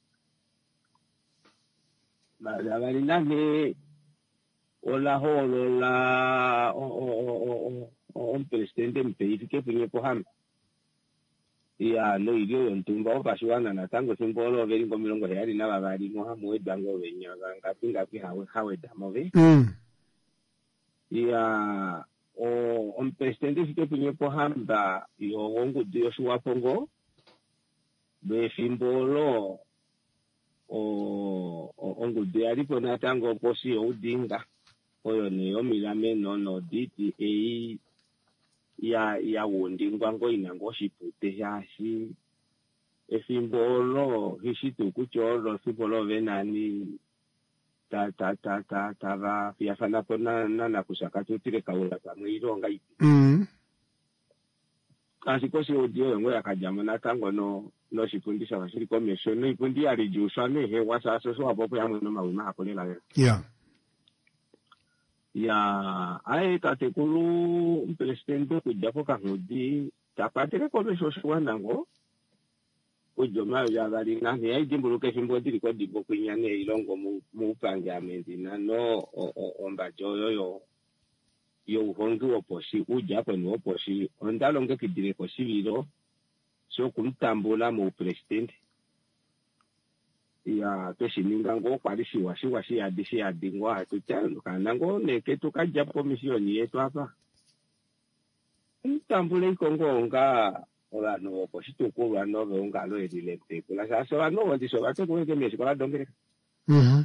ba ya bari nani ola holo la o o o o un presidente mpe que pinye ko ham ya no idio ntumba o paswana na tango simbolo veri ngomilongo yari na babari mo hamu edango benya nganga pinga pi hawe hawe damove mm ya o un presidente que pinye ko hamba yo wongo dio suwa pongo be simbolo o o ongo de ari pona tango posi o dinga oyo ne o milame no no D T A ya ya wondi ngwango inango shipute ya shi esimbolo hishito kucholo simbolo venani ta ta ta ta ta va ya fana pona na na kusaka tutire kaula kamwiro ngai mm kasi kosi odio ngo yakajama na tango no no shifundisha washiri commission no ipundi ya rejusa ne he wasa so so apopo ya mwana mawima hakolela yeah ya ai katekulu presidente kujako kahudi tapatire commission shwana ngo ujoma ya bali na ne ai dimbulo ke simbo diri ko dibo kunyane ilongo mu mu pange amendi na no omba joyo yo yo hongu oposi uja ko no oposi ondalo nge kidire ko sivilo so kumtambula mu president ya toshininga ngo kwalishiwa shiwa shi adishi adingwa hatutano kana ngo neke tukaja commission yetu hapa mtambule ikongo nga olano posituko lano nga lo edilete kula sasa wano ndiso bate kuweke mesi kwa dongere mhm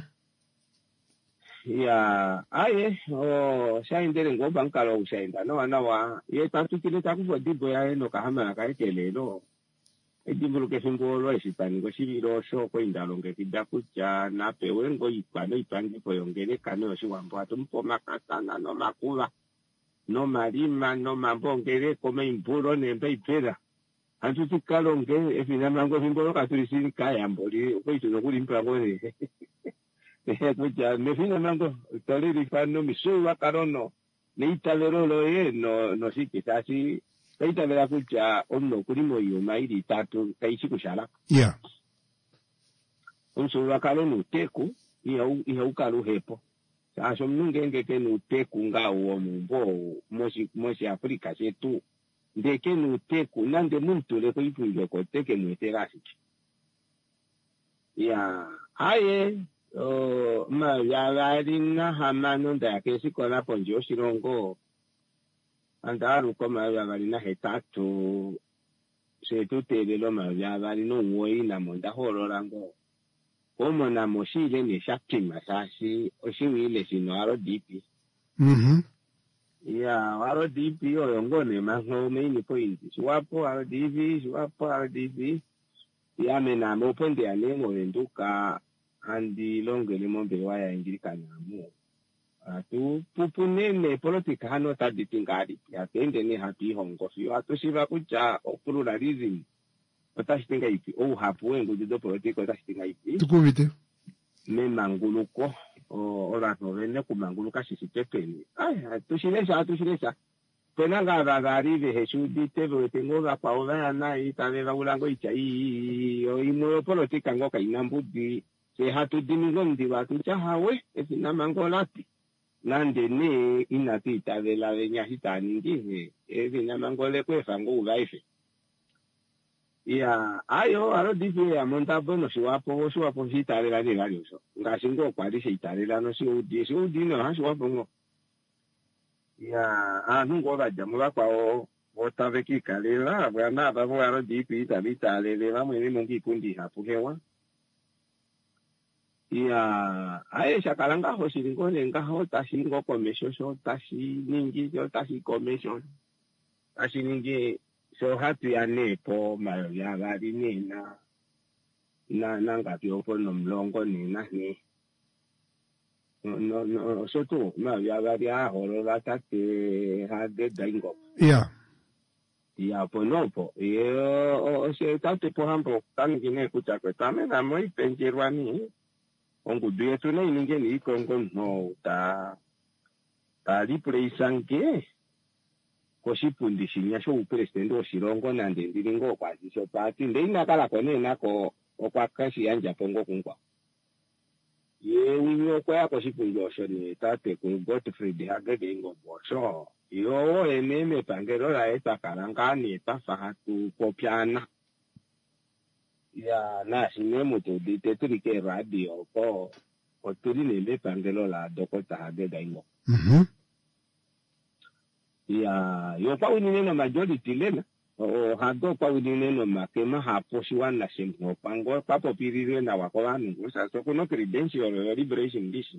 ya aye o shaindere ngo bankalo ushainda no wana wa ye tatu kile takufa dibo ya eno kahama kaitelelo edimbulo ke singolo esitani ngo shibiro sho ko indalo ngekida kucha na pewe ngo ipano ipangi ko yongere kano shiwambo atumpo makatana no makula no marima no mambongere kome imbulo nembe ipera antuti kalonge efina mango simbolo katurisini kaya mboli ko ituno kuli mpango ne eh kucha mefina mango toliri fano misuwa karono ne italero lo ye no no sikitasi kaita vera kucha onno kuri moyo mairi tatu kaishi kushala yeah onso wakalo no teku iya iya ukalo hepo sasa mnungenge ke no teku nga uo mbo moshi moshi Afrika setu ndeke no teku nande muntu le ko ipunjo ko teke no terasiki ya aye o ma ya varina hamano ndake sikola ponjo shirongo andaru koma ya varina hetatu setu telelo ma ya varino woi na monda hororango como na moshile ni shakima sashi oshiwile sino aro dipi mhm ya aro dipi oyongone mango main point swapo aro dipi swapo aro dipi ya mena mopende anemo nduka andi longe le mombe waya ingirikana mu atu pupunene politika hano taditingari ya tende ni happy hongo fio atusiba kucha pluralism otashitenga ipi o hapo wengo dido politika otashitenga ipi tukubite me manguluko o ora no vene ku manguluka sisitepeni ai atushilesha atushilesha pena nga bagari de Jesús dite bo tengo ga paola na itabe bagulango ichai o imo politika ngo kainambudi se hatu dimingo ndiba tuchahawe esina mangolati nande ne inati tabela venya hitani ndihe evina mangole kwefa ngo ulaife ya ayo aro dife ya monta bono shiwapo shiwapo hitarela de galioso ngasingo kwali hitarela no si udi si udi no ha shiwapo ngo ya anungo baja mulakwa o otaveki kalela bwana babo aro dife tabita lele bamwe mungi kundi hapo hewa ya aye shakalanga ho siringo lenga ho tashingo commission so tashi ningi so tashi commission tashi ningi so happy ane po mayo ya gari nina na nanga pio po no mlongo nina ni no no so tu mayo ya gari a horo la tate ha de daingo yeah ya po no po yo o se tate po hampo tangi ne kucha ko tame na moi penjerwani ongu duetu na ininge ni kongo no ta ta replay sanke koshi pundi shinya sho president o shirongo na ndendiringo kwa sho pati ndeina kala kone nako okwakashi yanja pongo kunkwa ye winyo kwa koshi pundi osho ni tate ku Godfrey de Hagede ngo bosho yo eneme pangero la eta karanga ni ta fahatu kopiana ya na sinemo to de tetrike radio ko o turi ne le pangelo la dokota Hagede ngo mhm ya yo pa unine no majority lena o hado pa unine no makema hapo shiwa na shempo pango papo pirire na wakolani usa so kuno credential o liberation dish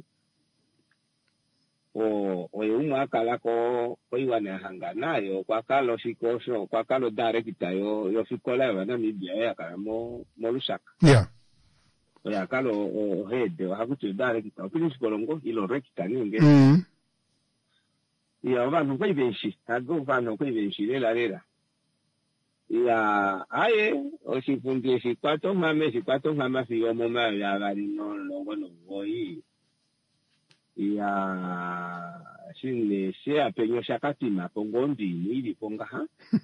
o o yumu akala ko ko iwana hangana yo kwa kalo sikosho kwa kalo director yo yo fikola wana mibia ya kamo molusaka yeah o ya kalo o head o hakutu director principal ngo ilo rekita ninge mhm ya vanhu kwaivenshi hago vanhu kwaivenshi lela lela ya aye osifunde sikwato mame sikwato mama fiyo moma ya bali no longo no boyi ya shine se apenyo shakatima pongondi ni ponga ha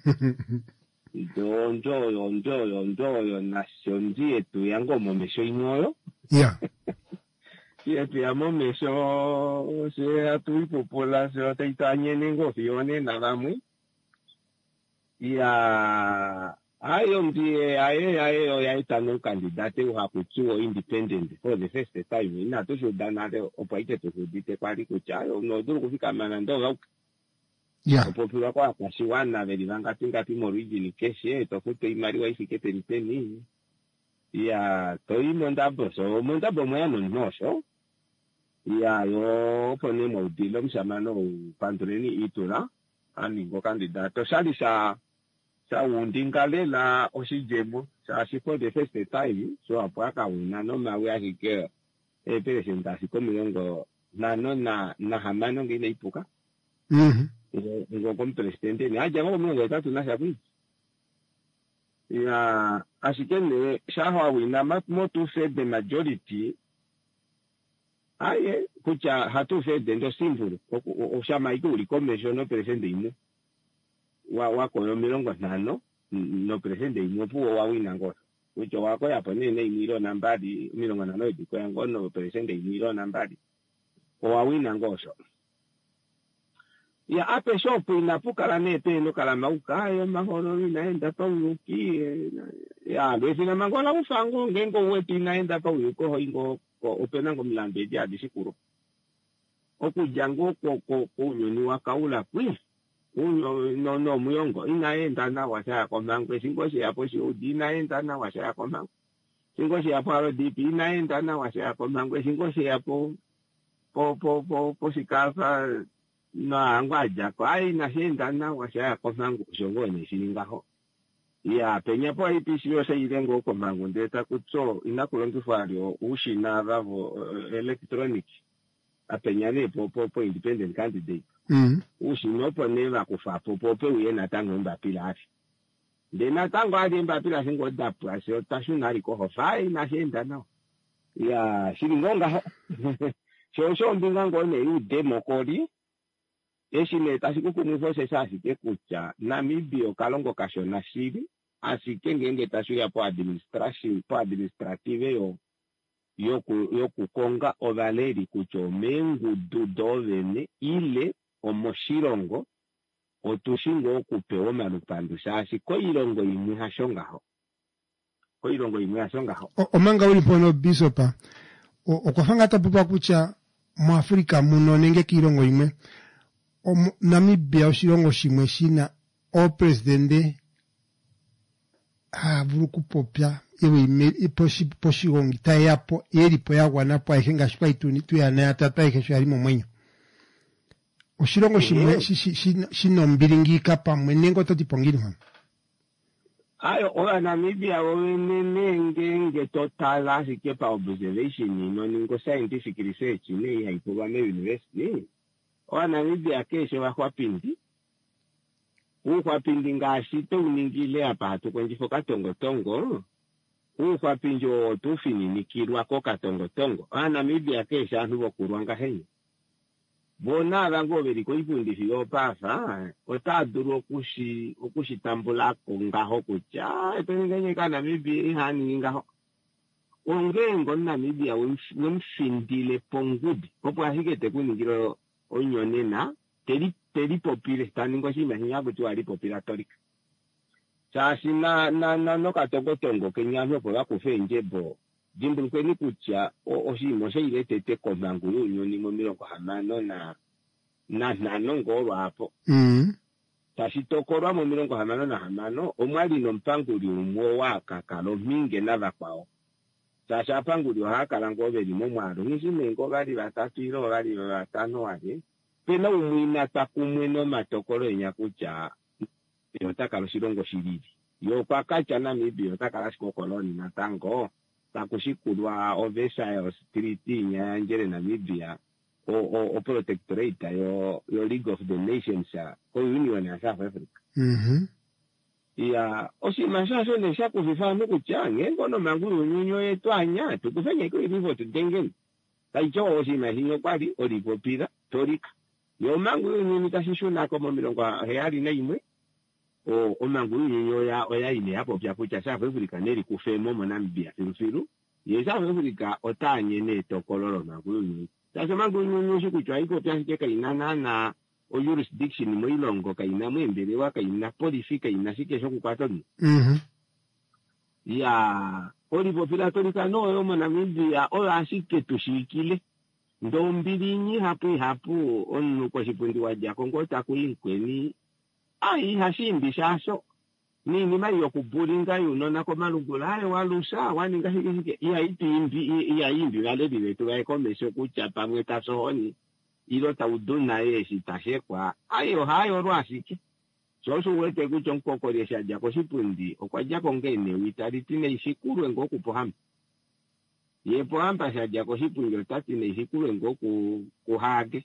donjo donjo donjo nationji etu yango momesho inoyo yeah y estudiamos meso se atu populación te itañe nengo fione nada muy y a Ayo ndiye aye aye yaita no candidate uhakuchuo independent for the first time ina tushudanale opaite tushudite kwali kuchayo no duru kufika manandoga yeah popula kwa kashiwana beli vangati ngati morigini keshe tofute imari wa ifikete liteni ya toi mondabo so mondabo moyano nosho ya yo pone mo dilo mshamano pandreni itura ani go candidato shalisa sa undingalela osijemo sa sipo the first time so apaka wina no mawe akike e presentasi komilongo na no na na hamano ngine ipuka mhm ngo como presidente ni aja ngo mwe tatu na shabu ya asikene shaho wina mo tu fait the majority aye kucha hatu fait the ndo simple o shama ikuli commission no presidente imo wa wako yo milongo nano no presidente imo puo wa wina ngo ucho wako yapo nene imiro nambadi milongo nano idiko yango no presidente imiro nambadi o wa wina ngosho ya ape shop inapuka la nete no kala mauka ayo mahoro inaenda pa uki ya besi na mangola ufango ngengo wetu inaenda pa uko hoingo opena ngo mlambe dia disikuru okujango ko ko kunyoni wakaula kwi unyo no no muyongo inaenda na washa kwa mangwe singoshi hapo shi udi inaenda na washa kwa mangwe singoshi hapo aro dipi inaenda na washa kwa mangwe singoshi hapo po po po po sikasa na ngwaja kwa ai na shenda na washa kwa mangu shongo ni shilingaho ya penya po ipisi yo seirengo kwa mangu ndeta kutso inakulongi falio ushina ravo uh, electronic apenya ne po po po independent candidate mhm ushino po neva kufa po po pe uyena tango mbapila afi ndena tango adi mbapila singo dapu asio tashuna liko hofai na shenda na ya shilingonga ho shosho mbinga ngone yu demo kodi eshile tasikuku mufose sasi kekucha Namibia kalongo kashona shiri asike ngenge tashuya po administration po administrative yo yoku yoku konga ovaleri kucho mengu dudovene ile omoshirongo otushingo okupewa malupandu sasi ko irongo imwe hashongaho ko irongo imwe hashongaho omanga uli pono bisopa okufanga tapupa kucha mu Afrika muno nenge kirongo imwe Namibia oshirongo shimwe shina o presidente ha vulu kupopya ewe ime iposhi poshi ngita yapo eri po yagwa napo ahenga shpa ituni tu ya na tata ikesho ali mu mwenyo oshirongo shimwe shino mbiringika pamwe nengo toti pongiri mwa ayo ola Namibia owenene ngenge totala sikepa observation no ningo scientific research ne ya ipoba me university ola Namibia kesho wa pindi ukwa pindi ngashito uningile apa tukwenjifo katongo tongo ukwa pinjo tufini nikirwa ko katongo tongo ola Namibia kesho antu bokurwanga henye bona rango beriko ipundi fiyo pasa otaduru okushi okushitambula ngaho kucha epengenye kana Namibia ihani ngaho ongengo Namibia wemfindile pongudi popo ahigete kuningiro onyonena teri teri popile taningo shima hinyago tu ali populatoric chasi na na na no katongo tongo kenyamyo pola kufenje bo jimbulu kweni kucha oshimo sheile tete komangulu nyoni mo milongo hamano na na nano ngolo hapo mhm chasi tokorwa mo milongo hamano na hamano omwali no mpanguli umwo waka kalo minge nava kwao chasi apanguli hakala ngobe limo mwalo ngishimengo bali batatu ilo bali batano wali pena umwina takumwe no matokolo enyakucha yotaka loshirongo shiriri yo kwakacha Namibia yotaka lashiko koloni natango takushikulwa Overshire Street nyanjere Namibia o o, o protectorate yo yo League of the Nations ko union ya South Africa mhm ya oshima shasho ne shakuvifana kuchange ngono mangulu nyunyo yetu anya tukufanya iko ilivo tudengeni taicho oshima hinyo kwali olipopira torika yo mangulu nyunyo tashisho ko momilongo heali na imwe o o mangulu nyunyo ya oya ile hapo pya kucha South Africa neri kufemo mo Namibia firufiru ye South Africa otanye ne tokololo mangulu nyunyo sasa mangulu nyunyo shikuchwa iko pya shikeka inana na o jurisdiction mo ilongo kaina mwembele wa kaina policy kaina sike shoku kwatoni Mhm. ya olivo filatolika no yo mwana mindi ya ola asike tushikile ndo mbilinyi hapo hapo onu kwa shipundi waja kongota kuinkweni ai hashimbi shaso nini mai yokubulinga yuno nako malungula hayo walusa waninga hike hike iya itimbi iya imbi wale biletu wa komesho kucha pamwe tasohoni ilo tauduna yesi tashekwa ayo hayo rwasike soso wete kucho nkokolesha jako shipundi okwaja kongene witalitine isikuru ngoku pohamba yepo hamba shajako shipundi tatine isikuru ngoku kuhage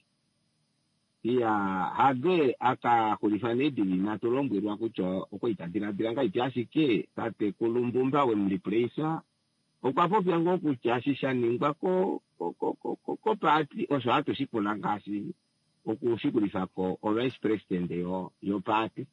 iya hage aka kulifanedili na tolombwerwa kucho okoitandira diranga ityasike tate kulumbumba we mlipresa okwapopya ngoku kyashisha ningwa ko ko ko ko ko party oso ato sikulangasi okusikulifako o vice president yo yo party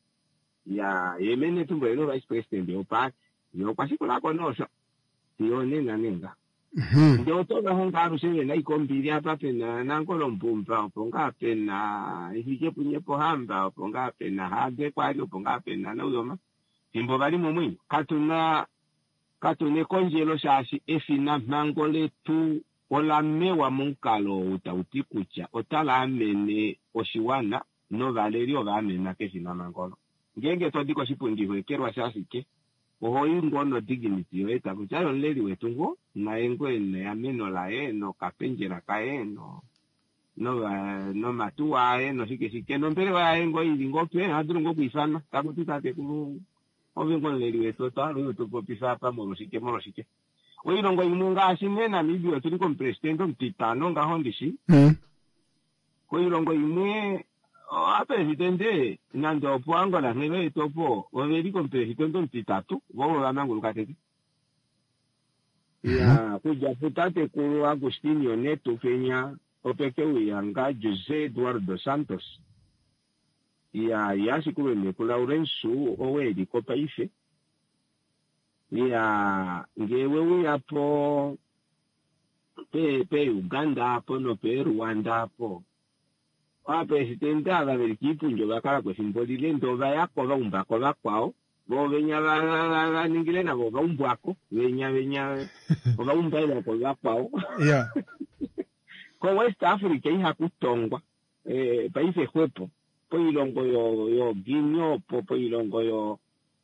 ya yemene tumbo yo vice president yo party yo kwasikulako noso tione na ninga ndio toka hongaru sele na ikombili hapa pena na ngolo mpumba oponga pena ihije punyepo hamba oponga pena hage kwali oponga pena na uyoma timbo bali mumwi katuna katune konjelo shashi efina mangole tu ola mewa munkalo utautikucha otala amene oshiwana no valerio vamena kefina mangolo ngenge todiko shipundi hwekerwa shasike oho ingono dignity yoeta kuchayo nleri wetungo na engwene ameno la eno kapenjera kaeno no uh, no matua eno sike sike no mpere wa engo ili ngope hadrungo kuifana tabuti tate ku ovengo nleri wetota lo to pisa pa mo sike mo sike oiro ngo imunga asimena mibio tuli kom presidente mtitano nga hondishi Mhm. oiro ngo imwe a presidente nando puango la neve topo o veri con presidente mtitatu wo la ngulu katete ya kuja putate ku Agustinio Neto Peña opeke uyanga Jose Eduardo Santos ya ya sikuru me ku Laurensu owedi ko paife ya ngewe uyapo pe pe Uganda hapo no pe Rwanda hapo wa presidente ala verikipunjo bakala kwa simbolile ndo bayako baumba ko bakwao bo benya la ningile na bo baumbwako benya benya bo baumba ile ko bakwao Yeah. ko West Africa iha kutongwa eh paise kwepo po ilongo yo yo Guinea po po ilongo yo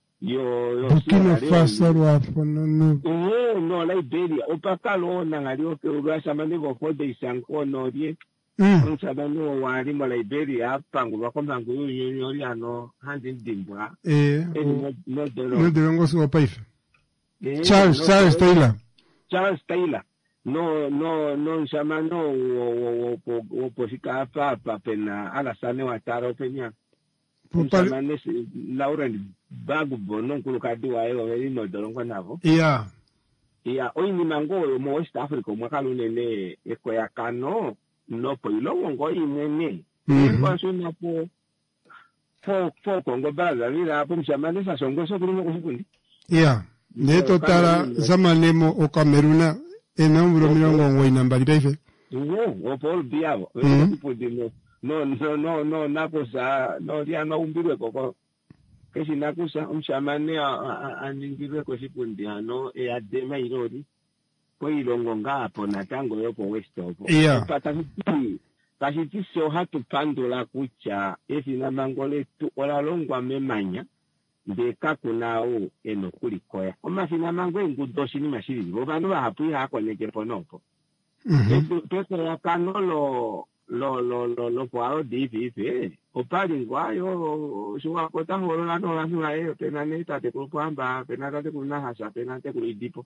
yo yo Burkina Faso rwafo no no. oh no Liberia opakalo na ngalio ke urasa mandevo ko de sanko no die Mm. unsabano wali mo Liberia apangu bakombangu yonyori ano handi ndimbwa Eh. no no dolo No de so paife. Eh, Charles no, Charles no, Taylor. Charles Taylor no no no nshamano o o o posika pa pa pena ala sane wataro penya Popal. nshamane Laurent Gbagbo no kulukadi wa yo veri no dolo navo Yeah. ya oini mango mo West Africa mwakalo nene eko ya kano no po ilongo ngo imene Mhm. kwa suna po po po kongo baza vila hapo mshamane sa songo so kulimo kufundi Yeah. Neto tara zamanemo o Cameruna enambulo milongo ngoi nambali paife. no o Paul Biavo Mhm. no no no no no nakosa no dia no umbirwe koko kesi nakusa mshamane aningirwe ko sipundi ano e adema irori ko ilongo ngapo na tango yopo West opo Yeah. patafiti pasiti so hatu pandula kucha efina mangole tu olalongwa memanya ndeka kunao eno kulikoya omafina mangwe ngudoshi ni mashiri bo bantu bahapuyi hako neke ponopo Mhm. pese ya kanolo lo lo lo lo poao divive opali ngwayo suwa kota horo la no la suwa e pena neta te kulpamba pena tate kulna hasa pena te kulidipo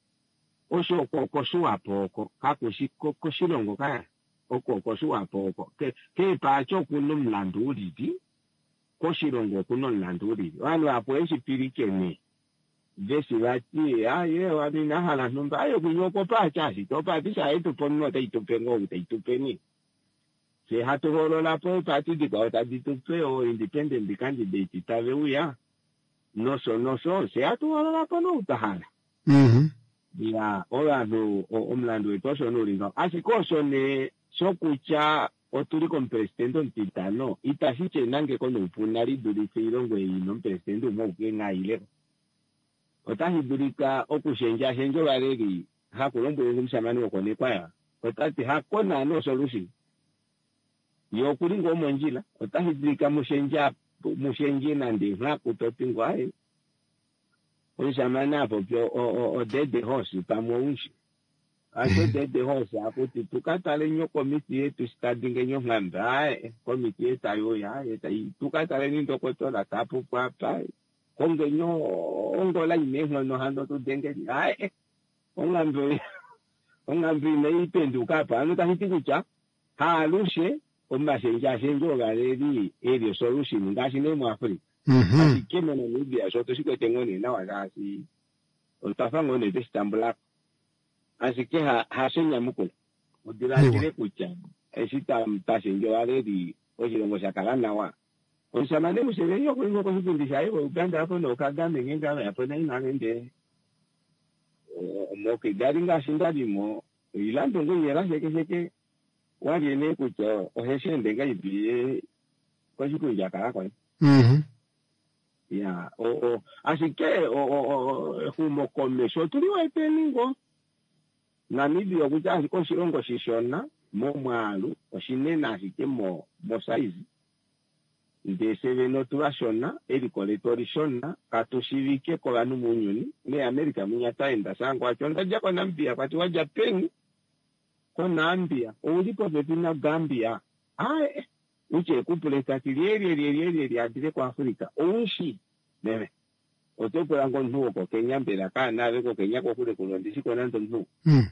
osho koko suwa poko kakushiko koshilongo kaya okoko suwa poko ke ke pacho kuno mlandu ulidi koshilongo kuno mlandu ulidi wanu apo eshipirikene vesi vati aye wani nahala numba ayo kunyoko pacha si topa tisa eto ponno te itopengo te itopeni se hatu holo la po pati di ka ta ditupe o independent candidate tave uya no so no so se hatu holo la po no utahala Mhm. ya ola no omlando etoso no linga asikoso ne sokucha otuli con presidente ntitano itasiche nange kono upunari durike ilongo ino presidente mo ukenga ile otahidurika okushenja shenjo bareri hakulombo ngumshamani okone kwaya otati hakona no solution yo kulingo monjila otahidurika mushenja mushenje nande hakutopingwa ai onishamana hapo pyo o dead the horse pamounshi aso dead the horse akuti tukatale nyo komiti yetu standing nyo ngamba komiti yetu ayo ya eta tukatale ni ndokotola tapu kwa pai konge nyo ongola imehlo no hando tu denge ai ongambe ongambe ne ipenduka pa no tahiti kucha halushe omashenja shenjo galeri eri solution ngashi ne mu Afrika. Mhm. Asi kemo na Libya so to siko tengoni na wazasi utafango ne testambula asike ha hasenya muko odira kire kucha esita mtashenjo galeri ojirongo shakalana wa onsamane musere yo ko ko kundisha yo Uganda hapo no kagame ngenga hapo na ina ngende mo ke garinga shindadi mo ilando ngiyera sheke sheke wali ne kucha oheshende ngaibiye kwa siku yakara kwa mhm ya o o asike o o humo komesho tuliwa ipeningo na nibi okuja asiko shirongo shishona mo mwalu oshinena asike mo mo size de seveno turashona eri koletori shona katushivike kwa banu munyoni ne America munyata enda sangwa chonda jako nambia kwati wa Japan ko nambia ulipo betina Gambia ai uche kupuleta kilieri eri eri eri adire kwa Afrika unshi neme otopo yango nhuko Kenya mbela kana beko Kenya ko kule kulondisi ko nanto nhu mm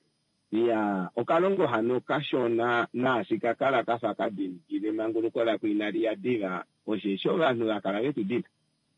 ya okalongo hano kashona na sikakala kafa kabini ile mangulu kola kuinari ya diva oshisho bantu akala betu diva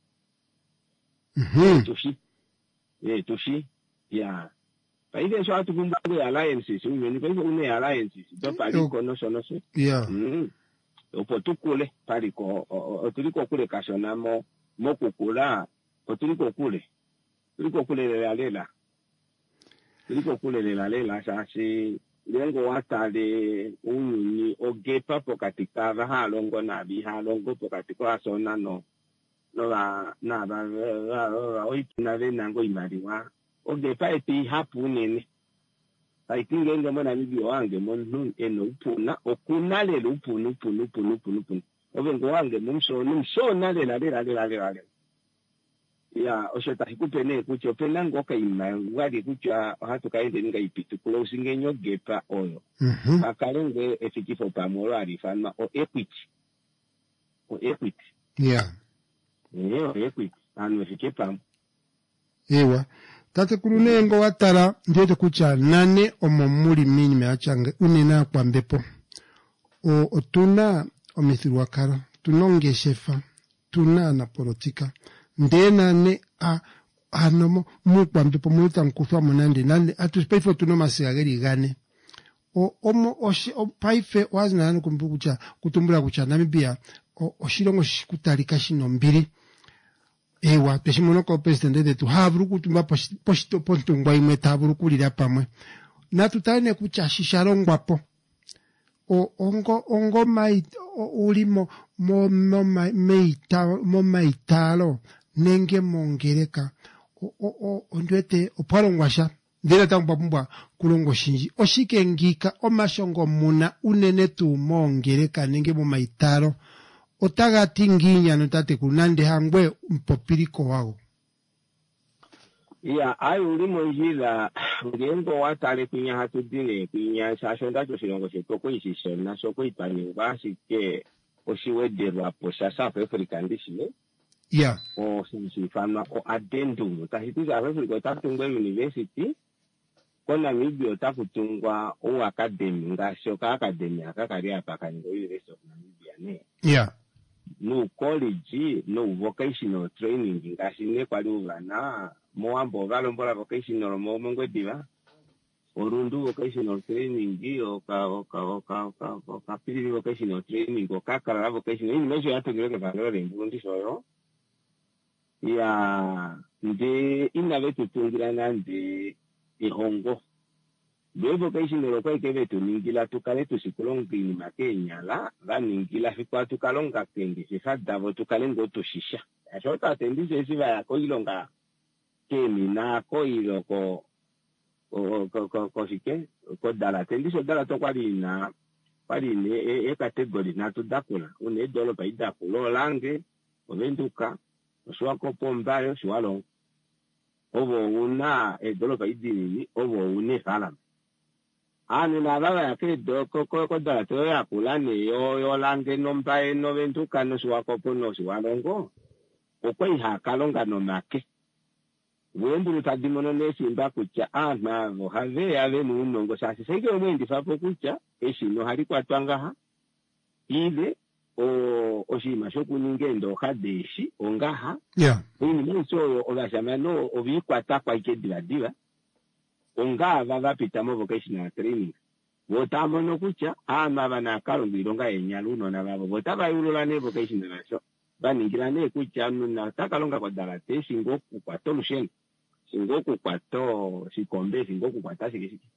mhm tushi eh tushi ya paide so atukumbuke alliances unyoni kwa hivyo une alliances to pali kono sono so yeah mhm opo tukule pali ko otuliko kule kashona mo mokukula otuliko kule tuliko kule lela Liko kule lela lela sasi lengo watale unyuni ogepa pokatika halongo na bi halongo pokatika asona no no la na ba la oitina le nango imariwa ogepa eti hapu nene aitinge ngemo na bibi wange monnu eno upuna okuna le upunu upunu upunu upunu upunu obengo wange mumso numso na lela lela lela lela ya osheta hikupene kucho penango kaima wali kucha hatu kaende ninga ipitu kulo usingenyo gepa oyo mhm akalenge efikifo pamoro alifana o equity o equity yeah yeah equity anu efikipa ewa tate kulunengo watara ndiyo kucha nane omomuli mini meachange unena kwa mbepo o otuna omithirwa karo tunonge shefa tuna na politika ndena ne a anomo mukwa mpepo muta nkufwa munande nande atuspefo tunoma sigageri gane o omo oshi o paife wazina nanu kumbukucha kutumbula kucha Namibia o oshirongo shikutalika shino mbiri ewa teshimono ko president de tu havuru kutumba posto ponto ngwa imwe taburu kulira pamwe na tutane kucha shisharongwapo o ongo ongo mai ulimo mo mo meita mo maitalo nenge mongereka o o o ndwete opalongwasha ndela tambwa kulongo shinji oshike ngika omashongo muna unene tu mongereka nenge mu maitalo otagati nginya notate kunande hangwe mpopiriko wago ya ayo ulimo njila ngengo watale kunya hatu dine kunya sashonda cho silongo setoko isishona soko ipani basi ke oshiwederwa po sasa Afrika ndishile yeah o sinsi fama o addendum tahituza Afrika tatungwa university kona mibio takutungwa o academy ngasho ka academy akakari apa kango University of Namibia ne yeah no college no vocational training ngashine kwali uvana moambo galombola vocational mo mongwediva orundu vocational training iyo ka oka oka oka oka pili vocational training oka kala vocational ini mejo yatogere ke bagero rembundi soyo ya nde inabe tutungira nande ihongo the vocation lo kwa ikebe tuningila tukale tusikulongini makenya la vaningila fikwa tukalonga kenge sifadavo tukalengo tushisha ashota tendise siva ya koilonga kemi na koilo ko ko ko ko sike ko dala tendise dala to kwali na kwali ne e category na tudakula une dolo pa idakulo lange ovenduka oswako pombayo swalo ovo una e dolo pa idini ovo une fala ani na baba ya ke do ko ko ko dala to ya kulani yo yo lange nomba e no venduka no swako pono swalongo okwa iha kalonga no make wembulu tadimono nesimba kucha ana vo have ave munongo sasi sege omwendi fapo kucha eshino hali kwatwanga ha ile o oshima shokuningendo kadeshi ongaha yeah ini mso ogashamano obikwata kwa ikedila diva onga vava pitamo vocational training votamo no kucha ama bana kalongironga enyalu nona babo votaba yulola ne vocational naso baningira ne kucha nuna takalonga kwa dalate singoku kwa tolusheni singoku kwa to sikombe singoku kwa tasi kisiki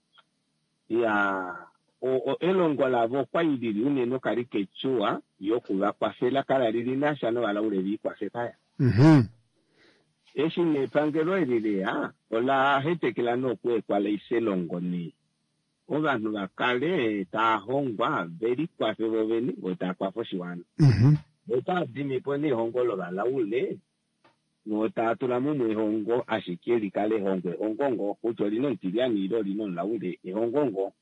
ya o o elongo la vo kwa idiri une no karike chua yokuwa kwa fela kala riri nashano wala ulevi kwa sekaya mhm eshi ne pangero irire ya ola hete kila no kwe kwa leise longo ni oba no bakale ta hongwa veri kwa febo veni ota kwa foshiwana mhm ota dimi poni hongo lo bala ule no ta tulamu mu hongo ashikeli kale hongo hongo kuto lino ntiriani ilo lino laule e hongo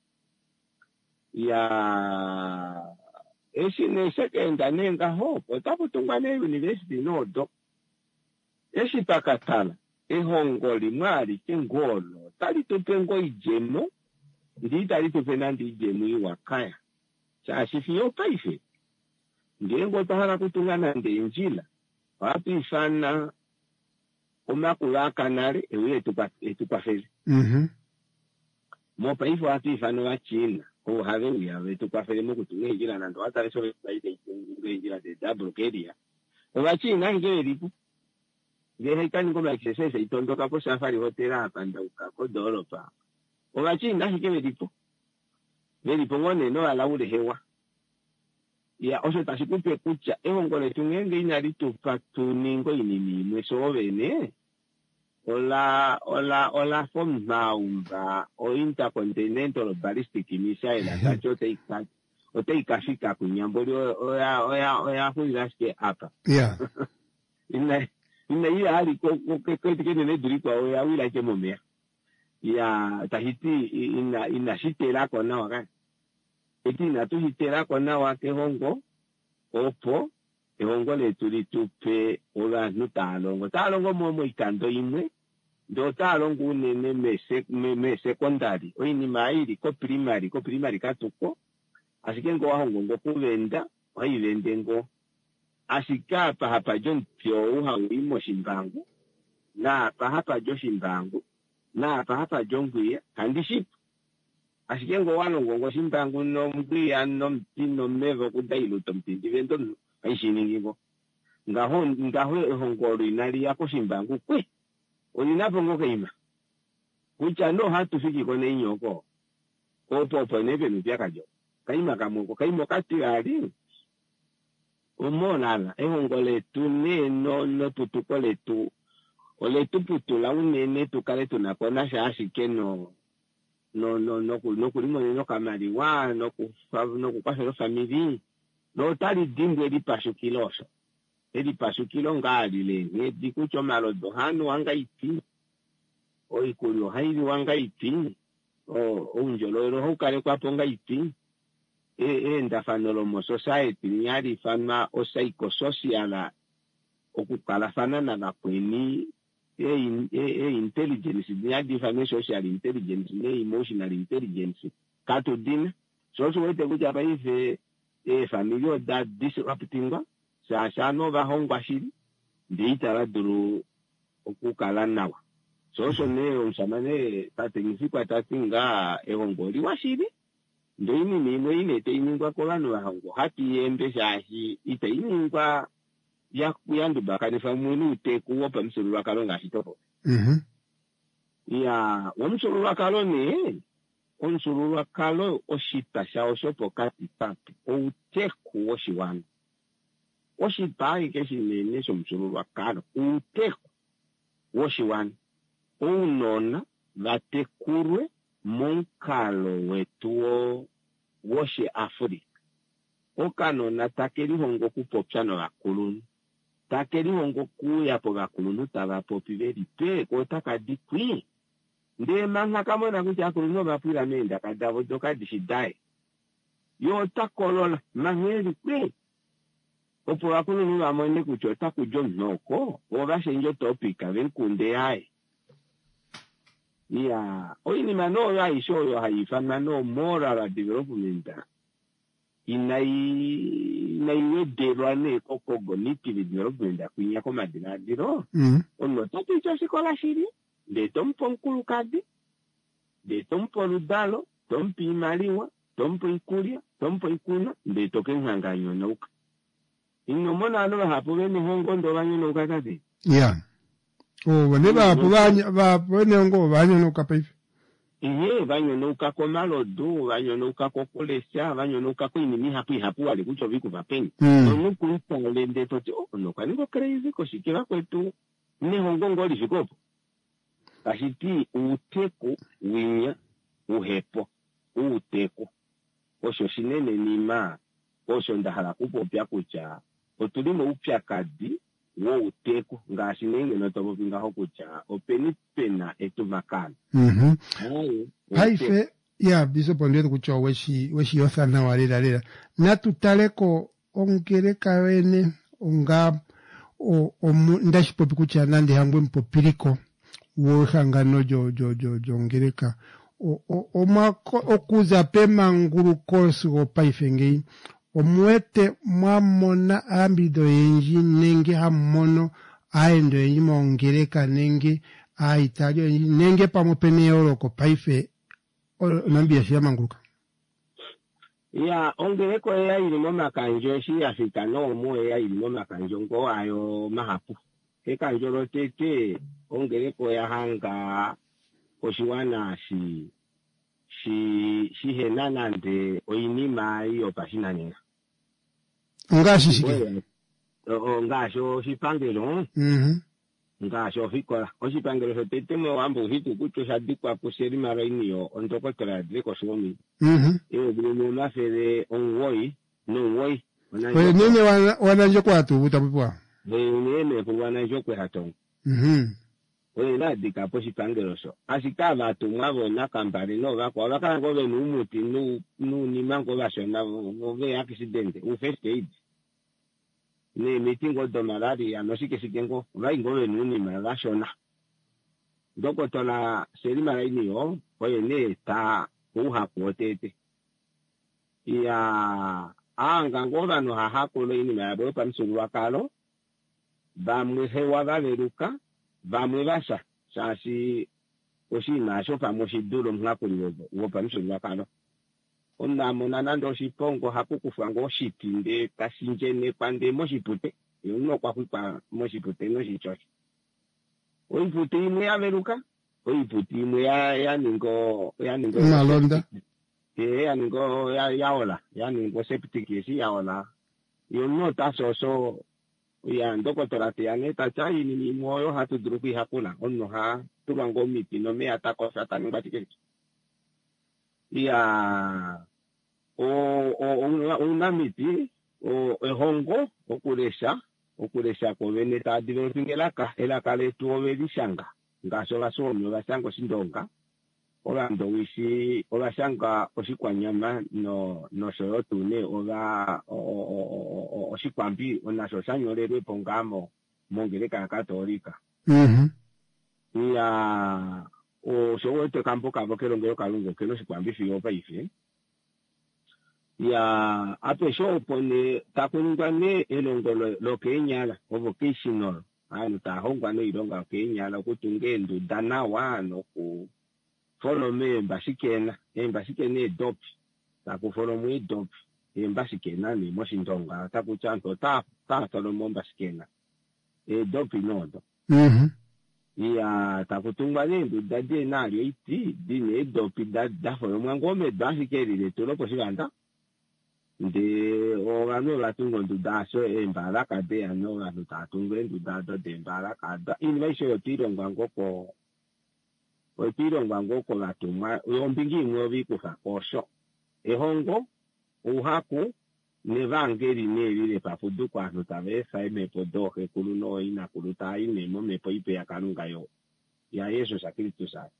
ya eshi ne sekenda nenga ho otaputungwa ne university no do eshi pakatala ehongo limwali kengolo tali tupengo ijemo ndi tali tupenandi ijemo iwakaya chashifiyo paife ngengo tahala kutungana ndenjila wapi fana omakula kanale ewe etupa etupafeli mhm mo paife wapi fana wa China ko have ya etupafeli mo kutunga njila nando hata so baide njila de double area wa China ngelipo ngehekani ngoma exercise itondoka po safari hotel hapa ndauka ko doropa wa China ngelipo ngelipo ngone no alaule hewa ya oso tasikupe kucha ehongole tungenge inali tupatu ningo inini mweso vene ola ola ola form maumba o intercontinental ballistic missile atacho teika o teika fika kunyamboli oya oya oya kuiraske hapa yeah ina ina ile hali ko ko ko tikene ne durikwa oya wila ke momea ya tahiti ina ina shitela kona waka etina tuhitera kona wake hongo opo ehongo le tulitupe ola nutalongo talongo momo ikando imwe ndo talongo unene mese me secondary oini maili ko primary ko primary katuko asikengo wahongo ngo kuvenda waivende ngo asikapa hapa jon pyo uha uimo shimbangu na pa hapa jo shimbangu na pa hapa jonguye handiship asikengo wano ngo shimbangu no mbia no mpino mevo kudailo tompindi vendo aishiningivo ngaho ngaho hongoro inali yako shimbangu kwe olinapo ngo keima kucha no hatu fiki kone inyoko opo opo nebe nupiakajo kaima kamoko kaimo kati ali umonala ehongole tune no no tutukole tu ole tuputula unene tukale tunakona shashi keno no no no no kulimo no kamari wa no ku no ku kwasho family no tali dimbo edi pashukiloso edi pashukilo ngali le edi kucho malo dohano wanga iti o ikulio haili wanga iti o unjolo ro hokale kwa ponga iti e e ndafanolo mo society nyari fama o psychosocial okukala fana na bakweni e e intelligence nyari fama social intelligence ne emotional intelligence kato din so so wete kuja pa ife e familia da disruptinga sa sa no va hongwa shiri nditara duru okukala nawa so so ne onsamane tatengisikwa tatinga e hongoli washiri ndo ini mimwe ine te iningwa kolano hango hati yembe shahi ite iningwa ya kuyandu bakane famunu te kuopa msulu wakalonga hitopo mhm ya wamsulu wakalone onsululwa kalo oshita shawo shopokati papi outeku woshiwana oshipa ayike shinene shomusululwa kalo uuteku woshiwana uunona vatekulwe monkalo wetu woshi Afrika okanona takelihongo kupopya novakulunu takelihongo kuyapo vakulunu tavapopi veli pe kotakadikwi nde manga kamona kuti akulunu vapwila menda kadavo dokadishidaye yo takolola mangeli kwi opo vakulunu vamone kuti otakujo mnoko ovashenjo topika venkunde yaye ya oinima no yaisho oyo haifana no moral development inai inaiwederwa neko cognitive development kwinya komadhiladhilo Mhm. ono topicha xikola xili nde tompo nkulukadi nde tompo ludalo tompo imaliwa tompo ikulya tompo ikuna nde toke nhanganyo nauka inomona ano bahapo bene hongo ndo banyo nauka kadi Yeah. Oh, bane bapo banya bapone ngo banyonoka paife. ihe banyonoka ko malodo banyonoka ko kolesha banyonoka ko inini hapi hapu wali kucho viku vapeni Mm. no kuipale nde toti oh no kaniko crazy ko shikira kwetu ne hongo ngoli shikopo kashiti uteku winya uhepo uteku osho shinene nima osho ndahala kupopya kucha otulimo upya kadi wo uteku ngashinenge notobo pingaho kucha openi pena etumakana Mhm. Hayi, Paife ya biso pondere kucho weshi weshi yothana walera lera. Natutaleko ongereka wene onga o o ndashi popi kucha nandi hangwe mpopiriko wo hangano jo jo jo jo ongereka o o omako okuza pema nguru course go paife ngei omwete mwamona ambido yenji nenge hamono aendo yenji mongereka nenge a Italia yenji nenge pamopene yoroko paife nambia shia manguruka. ya ongereko ya ilimo makanjo shi Afrika no mu ya ilimo makanjo ngo ayo mahapu ekanjo rotete ongereko ya hanga oshiwana shi shi shi henana nde oinima iyo pashinanira Ngashi shike. o ngasho shipangelo Mhm. ngasho fikola oshipangelo sotete mo wambo hitu kucho shadikwa kuseri marainiyo ondokotora driko shomi Mhm. ewe bulu mafere onwoi no woi Oye nene wana wana njo kwatu butapwa. nene kuwana jokwe hatongo Mhm. oye nadika po shipangelo so asikava atumwavo nakambari no vako vakala ngove numuti nu nu nimango vashona ngove accident u first aid ne mitingo do malaria no sike sikengo vai ngove nuni mavashona dokotola seri maraini yo oye ne ta uha kuotete ya anga ngova no hahakolo ini mabo pamsuru wakalo bamwe hewa valeruka vamwe vasha sasi oshina shopa moshiduro mwakuliwo wopa msuru wakalo ona monana ndo shipongo hakukufa ngo shitinde kasinjene pande moshipute yuno kwa kupa moshipute no shichochi oipute imwe yaveruka oipute imwe ya yaningo yaningo Malonda. eh yaningo ya yaola yaningo septic yesi yaola yuno tasoso ya ndokotora tiane tachai ni moyo hatu drupi hakuna onno ha tubango miti no me atako satani batike ya o o una, una miti o ehongo okulesha okulesha ko veneta developing elaka elaka letu ovelishanga ngaso basomyo basango sindonga olando wishi obashanga oshikwanyama no no soyotune oba oshikwambi onaso sanyolelwe pongamo mongereka katolika Mhm. ya o sowote kampo kabo kelongero kalungo kelo shikwambi fiyo paife ya apesho pone takunungane elongolo lo kenyala o vocational anu tahongwane ilonga kenyala kutungendu dana wano ku follow me mbasikena embasikena edopi takufollow mu edopi embasikena ni moshindonga takuchanto ta ta tolo mombasikena edopi nodo Mhm. iya takutungwa nendo dade nalyo iti dine dopi dada fo mwangome dasi keri de tolo posibanda de ogano la tungo ndudaso embala kade ano la tatungo ndudado de embala kada invaisho tiro ngangoko o tiro ngangoko la tuma yombingi ngobi kufakosho ehongo uhaku nevangeli nevile pafudu kwa nutavesa imepo dohe kuluno ina kuluta inemo mepo ipe ya kanunga yo ya Yesu sakristo sa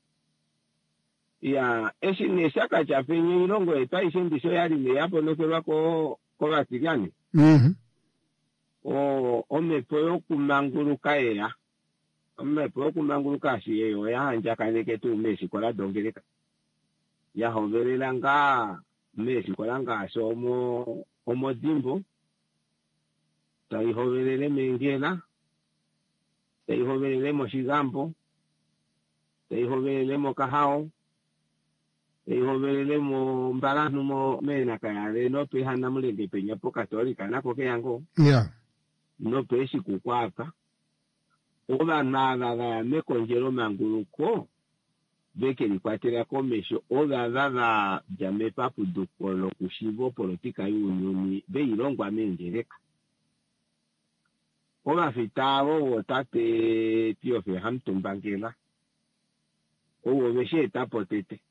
ya esi nesaka chafenye ilongo eta isendiso yali ne yapo no kwa ko ko batigani mhm o o mepo yo kumanguruka ya o mepo yo kumanguruka si yo ya anja kaneke tu mesi kola dongeleka ya hoverela nga mesi kola nga somo omodimbo taihoverele mengela taihoverele moshigambo taihoverele mokahao taihoverele mo mbalanu mo mena kayale no pehana mulenge penya po katolika nako ke yango yeah no peshi kukwaka oba nada da me konjero manguluko beke ni kwatera komesho oga dada jame papu dukolo kushibo politika yunioni be ilongwa mengereka oga fitavo wotate tio fe Hampton Bangela owo beshe tapotete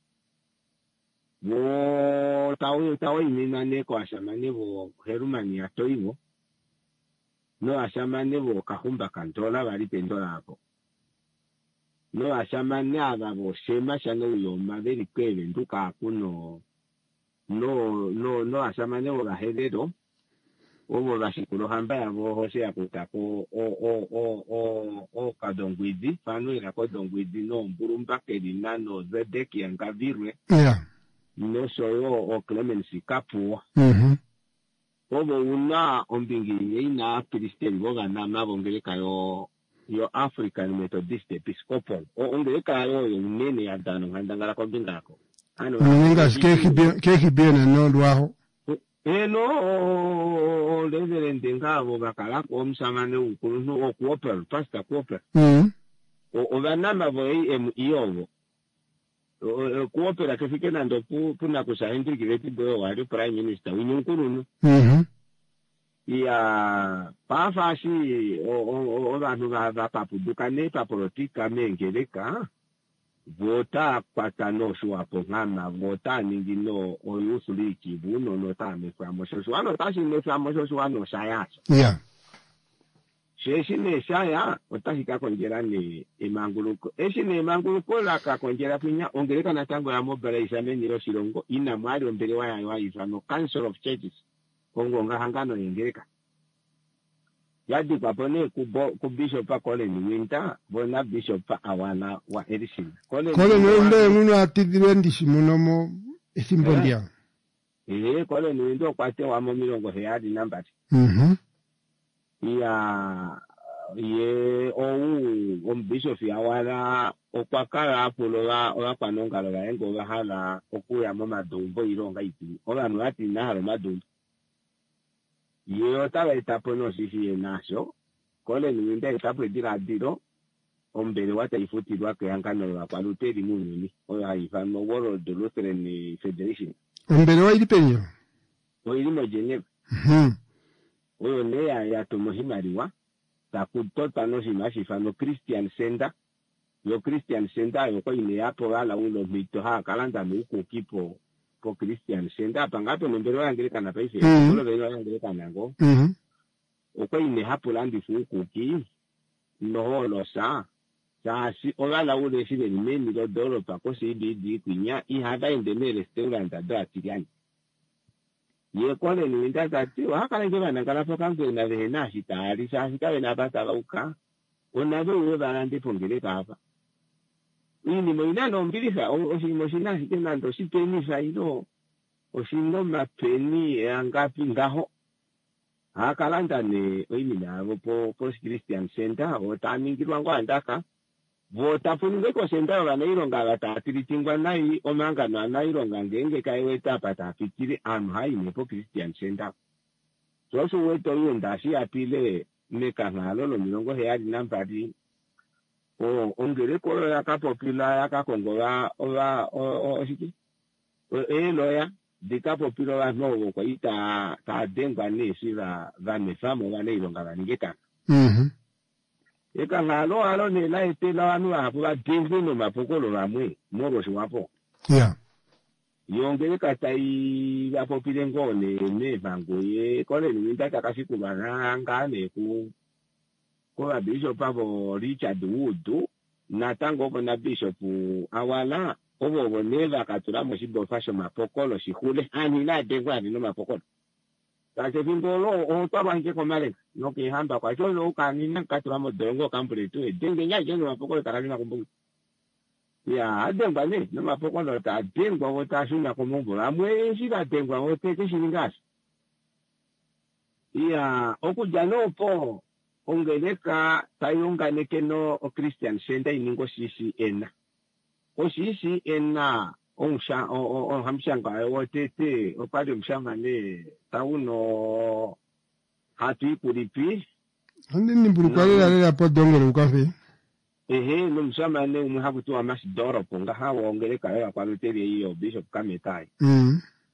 wo tawo tawo inina neko ashamane bo Herumani atoivo no ashamane bo kahumba kantola bali pendola hapo no ashamane agabo shema shano yoma veri kwele nduka kuno no no no ashamane wo gahededo obo bashikulo hamba yabo hose akutako o o o o o kadongwidi fano ira kodongwidi no mburumba kelina no zedeki yangavirwe yeah no soyo o Clemency Kapua mhm obo una ombingi ina kristeni boga na mabongeleka yo yo African Methodist Episcopal o ongeleka yo nene ya dano ngandangala ko bingako ano ninga skeki bien keki bien no lwaho eno o reverend ngabo bakala ko msamane ukulu no okuopel pastor kuopel mhm o obanama boy em iyobo o kuopela kefike nando pu puna kusahendi kireti boyo wali prime minister winyunkuru mhm ya pafasi o o o vanhu va va papudukane paporotika mengeleka vota patano shuapo ngana vota ningino o yusuliki buno no tame kwa moshoso ano tashi no kwa moshoso ano shayaso yeah sheshi ne shaya otashi ka konjera ni emanguluko eshi ne emanguluko la ka konjera pinya ongeleka na tango ya mobile isame ni roshirongo ina mwali ombele wa ya isano Council of Churches kongo nga hangano yengereka yadi papone kubo ku bishop Colin Winter bona bishop awana wa Edison Colin Winter muno atidire ndishimuno mo esimbondia eh Colin Winter kwate wa mo milongo headi number mhm ya ye owu om bishop awala okwakala apolo la ola kwanongalo la engo ga hala okuya mo madumbo ironga iti ola no ati na halo madumbo ye otaba etapo no sisi enasho kole ni nda etapo edira diro ombele wata ifutirwa ke yankano la kwaluteri munini oya ifa no World Lutheran Federation ombele wa ilipenyo o ilimo Geneva mhm oyo ne ya ya tomohimariwa takutota no simashifa no Christian Center yo Christian Center yo ko ine yapo ala ulo mito ha kalanda muko kipo po Christian Center pangapo nombero yangeleka na paise ulo belo yangeleka nango mhm oko ine hapo landi fuku ki no lo sa sa si ola ulo sibe ni meni do dolo pa ko si di di kunya I hada inde me restaurant da tiriani ye kole ni ndaza ti hakala ngeba nangala poka ngena vena shitari sa shikawe na bata lauka onabe uwe balandi pongeleka hapa ini moina no mbirisa o simoshina sikena ndo sipeni saino o sino mapeni angapi ngaho hakalanda ne oimi nabo po Post Christian Center o tamingirwa ngwandaka vota funge ko center bana ironga batatiri tingwa nai omanga na naironga ngenge kaiwe tapata fikiri am hai ne po Christian Center so so weto yunda si apile ne kanalo lo milongo he adi nambari o ongere ko ya ka popula ya ka kongola ola o siki e lo ya de ka popula la no ko ita ta dengwa ne sira va me famo va ne ilonga va ngeta mhm e ka ngalo alo ne la ete la anu a pu la dengwe no mapokolo la mwe mo ro wapo yeah yongere ka tai ya popile ngone ne bango ye ko le ni ta ka siku bana ngane ku ko la bishop abo Richard Wood na tango ko na bishop awala obo boneva katura mo sibo fashion mapokolo sikule ani na dengwa ni no mapokolo ta se fingolo o to banke ko male no ke hamba kwa jolo ka ni na katura mo dongo kampre tu denge nya je no mapokolo tarani na kumbu ya adengwa ni no mapokolo ta dengwa o ta shuna ko mumbu la mwe shi ka dengwa o te ke shiningas ya okujano po ongeleka tayungane keno o Christian Center iningo C C N o C C N on sha o o hamshanga o tete o pade mshanga ne tauno hatu kuripi andi ni burukale la la po dongere ukafe ehe no mshanga ne umhabu tu amash doro ponga hawo ongeleka ya kwa luteri hiyo Bishop Kametai mhm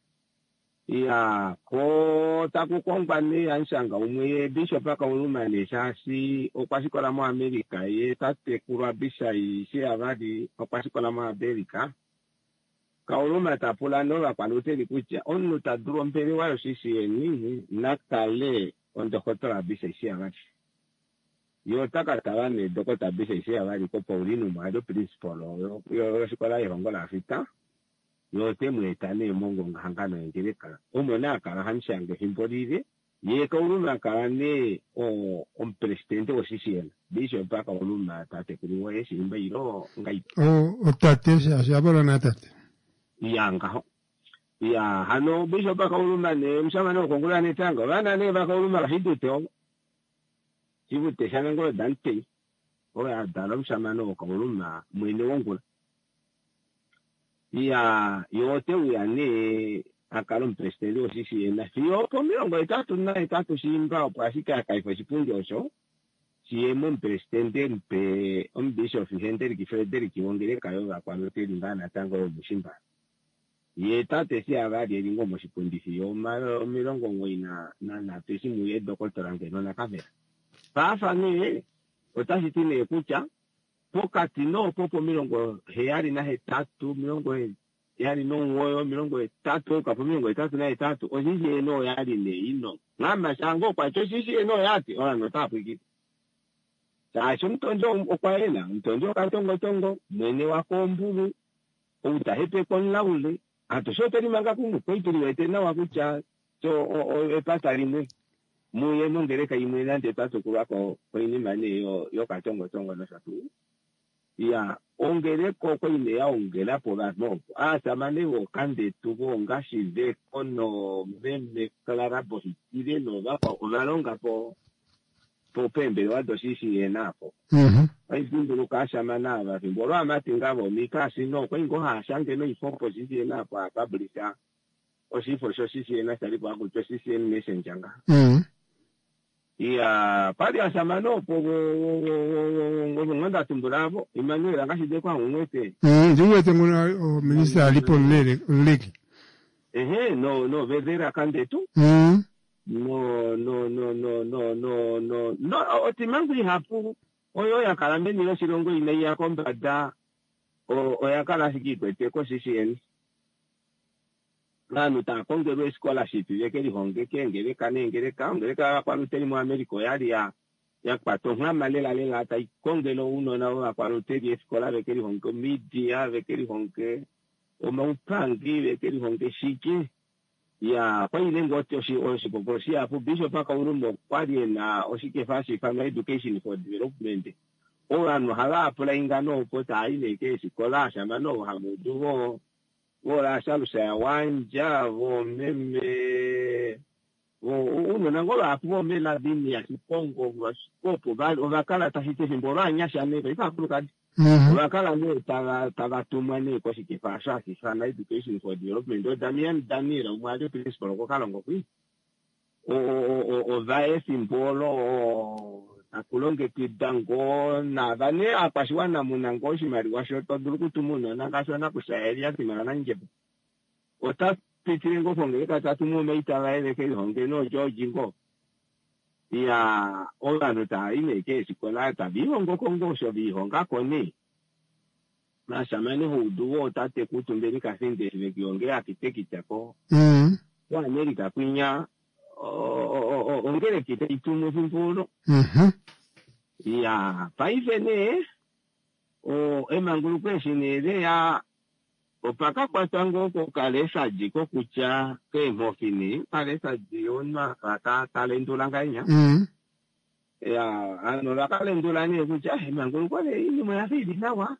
ya ko taku kwangwane anshanga umwe bishop akauluma neshasi okwashikola mu America ye tate kurwa bishai she avadi okwashikola mu America kauluma tapula no akwaluteli kucha onu taduro mpere wayo sisi ni nakale onde hotora bishai she avadi yo taka tabane dokota bishai she avadi ko Paulino mado principal yo yo shikola yongola afita yo temwe tane mongo ngahangano ngereka umona kala hanshange himpolive ye ka uruna kala ne o on presidente o C C N bishop pa ka uruna tate kuliwa yesi imba iro ngai o o tate se asabora na tate yanga ho ya hano bishop pa ka uruna ne mshama no kongula ne tanga bana ne ba ka uruna hidute o sibute shanango dante o ya dalam mshama no ka uruna mwene wongula ya yote uyane akalo mpresidente o C C N yo po mirongo itatu na itatu simba pasika kaifa sipungi osho siemo mpresidente mpe on bishop Henry Frederick wongere kayo akwalo telingana tango mushimba ye tate si abadi elingo mushipundi yo malo mirongo ngoina na na pesi muye doktora ngeno na kamera pafa ne otashitine kucha pokati no popo milongo heyari na hetatu milongo yari no ngoyo milongo etatu ka milongo etatu na etatu osisi no yari ne ino ngama sango kwa chosisi no yati ora no tapu iki sa chumtonjo okwaela mtonjo katongo tongo mwene wako mbulu utahepe kon laule atoshote ni manga kungu koitiri wete na wakucha so o epata rimwe muye mongereka imwe nante tato kurako koini mane yo yo katongo tongo no satu ya ongere koko ine ya ongela pola no asa mane wo kande tubo ngashide kono meme klara positive no va pa olalonga po po pembe wa dosisi enapo mhm ai bindu kasha manava bimbolo amati ngabo mikasi no ko ingo ha shange no ifo positive enapo publisha osifo sosisi ena sali kwa ku sosisi en messenger nga mhm ya pali asamano po ngomanda tumbulavo Emmanuel angashide kwa ngwete mhm ndiwete ngona o minister alipo lele leki ehe no no vedera kandetu mhm no no no no no no no no otimangu hapu oyo yakalambe nilo silongo ine ya kombada o oyakala sikikwete ko C C N nanu ta kongero scholarship yekeli honge kengere kanengere kangere ka kwa luteli mu America yali ya ya kwato ngama lela lela ta kongelo uno na wa kwa luteli scholar yekeli honge media yekeli honge o maupangi yekeli honge shiki ya kwa ile ngoto shi oshi poposia apu bishop paka urumo kwali na oshike fasi family education for development ora no hala apula ingano pota ile ke scholar shama no hamuduo ora shalusa ya wanja vo meme vo uno nangola apu mela dini ya kipongo wa skopo bali ovakala tahite himbora nyasha nebe ifa kuluka ovakala ne taga taga tumane ko sikifasha kifana education for development do Damian Daniel mwade principal ko kalongo kwi o o o va simbolo akulonge kidango na vane apashwa na munango shimari washoto duluku tumuno na kasona kushaeria simana njebu ota pitiringo fonge kata tumu meita laele ke honge no jojingo ya ola no ta ine ke sikola ta bihongo kongo sho bihonga koni na shamani hudu ota te kutumbeni kasinde vekiongea akiteki chako mm wa Amerika kwinya ongere kite itumu simpulo mhm ya paivene o emangulu kweshinele ya opaka kwatango ko kalesa jiko kucha ke mofini kalesa jiona kata talendula nganya mm ya ano la kalendula ni kucha emangulu kwale ini mwafidi nawa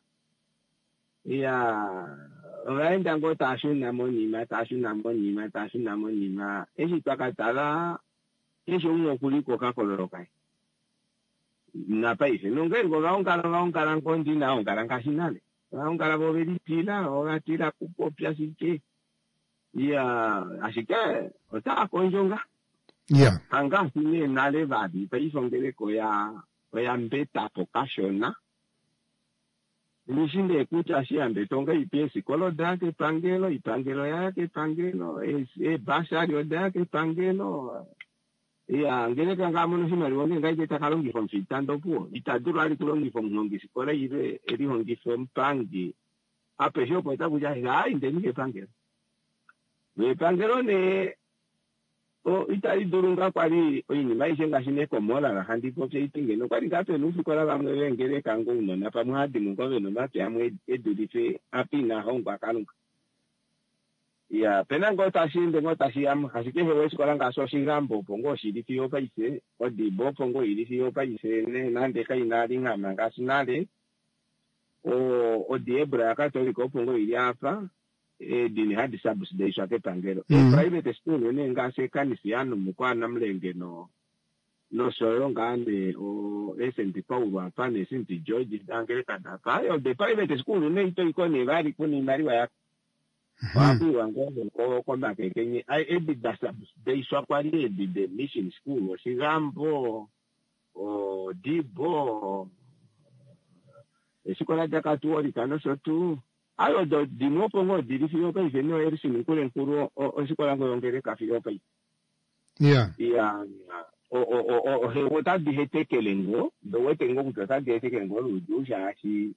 ya Raenda ngo tashu na monima tashu na monima tashu na monima eji pakatala ejo uno kuliko kakolorokai na paise nongeri ngo gaongala gaongala ngondi na ongala ngashinale gaongala bobedi pila ora tira kupopya sike ya ashike ota konjonga yeah anga sine nale badi paise ongere ko ya ko ya mbeta pokashona Nishinde kucha shiambe tonga ipesi kolo dake pangelo ipangelo yake pangelo e, e bashario dake pangelo ya ngene kanga muno shimari wonge ngaite takalongi from fitando puo itaduru ali kulongi from nongi sikola ile eri hongi from pangi ape shopo itakuja ha indeni ke pangelo we pangelo ne o itali durunga kwali oyini maisha ngashine komola la handi ko cheitinge no kwali gape nusu kola bamwe ngere kango uno na pamwadi mungobe no mate amwe edulife apina hongwa kalunga ya pena ngota shinde ngota shiam hasike hewe kola ngaso shingambo pongo shirifi yo paise odi bo pongo irifi yo paise ne nande kai nali ngama ngasinale o odi ebra katoliko pongo iri apa e dini hadi sabus de shake pangelo mm. e private school ne ngase kanisi yanu mukwana mlenge no no soyo ngane o Saint Paul apa ne Saint George angele kada pa yo de private school ne ito ikone bari kuni mariwa ya wapi wango ko ko ba ke kenye ai e big sabus de shakwa le de mission school o shigambo o dibo e sikola jakatu ori kano sotu ayo do di mo pongo di di fiyo kai feno erisi ni kule nkuru o sikola ngo yongere ka fiyo kai yeah yeah o o o o he wota di hete kelengo do wete ngo kutata di hete kelengo lu ju shashi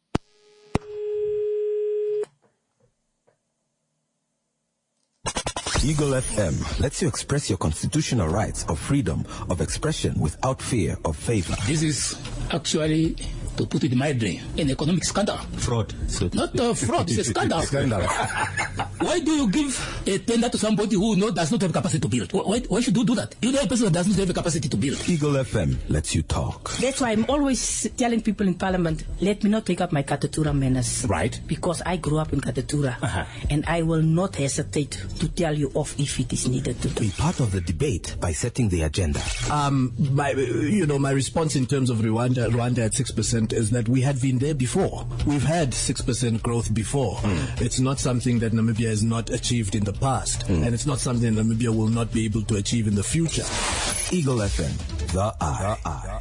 Eagle F M lets you express your constitutional rights of freedom of expression without fear of favor. This is actually, to put it mildly, an economic scandal. Fraud. So Not uh, fraud, it's a scandal. Scandal. Why do you give a tender to somebody who no, does not have capacity to build? Why, why should you do that? You know a person that does not have a capacity to build. Eagle F M lets you talk. That's why I'm always telling people in Parliament, let me not take up my Katatura manners. Right. Because I grew up in Katatura. Uh-huh. And I will not hesitate to tell you off if it is needed to do. Be part of the debate by setting the agenda. Um, my, you know, my response in terms of Rwanda, Rwanda at six percent is that we had been there before. We've had six percent growth before. Mm. It's not something that Namibia has not achieved in the past. Mm. And it's not something that Namibia will not be able to achieve in the future. Eagle F M, the eye. The eye.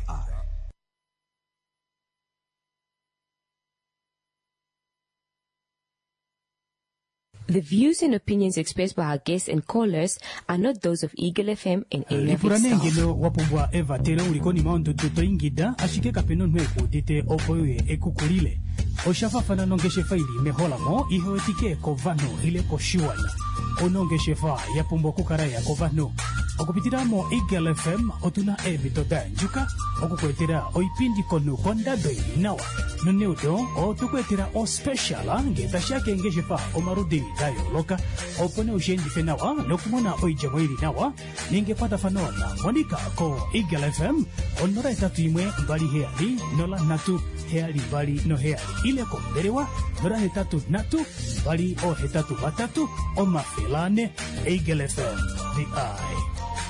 The views and opinions expressed by our guests and callers are not those of Eagle F M and any of its staff. Ngelo wapumbwa Eva tere ulikoni maondo tuto ingida ashike kapeno nweku dite opoye ekukulile. Oshafafana nongeshe faili mehola mo ihoetike kovano ile koshiwana. Onongeshe fa ya pumbo kukaraya kovano. Okupitiramo Eagle F M otuna ebitoda njuka. Okukwetera oipindi konu konda doi nawa. Nuneudo o tukwetera o special ngeta shake ngeshe fa omarudi dayo loka. Opone ushendi fenawa nokumona oijamwiri nawa. Ningepata fanona monika ko Eagle F M onora etatu imwe mbali heali nola natu heali mbali no heali ile ko berewa nora hetatu natu mbali o hetatu batatu o mafilane Eagle F M the eye.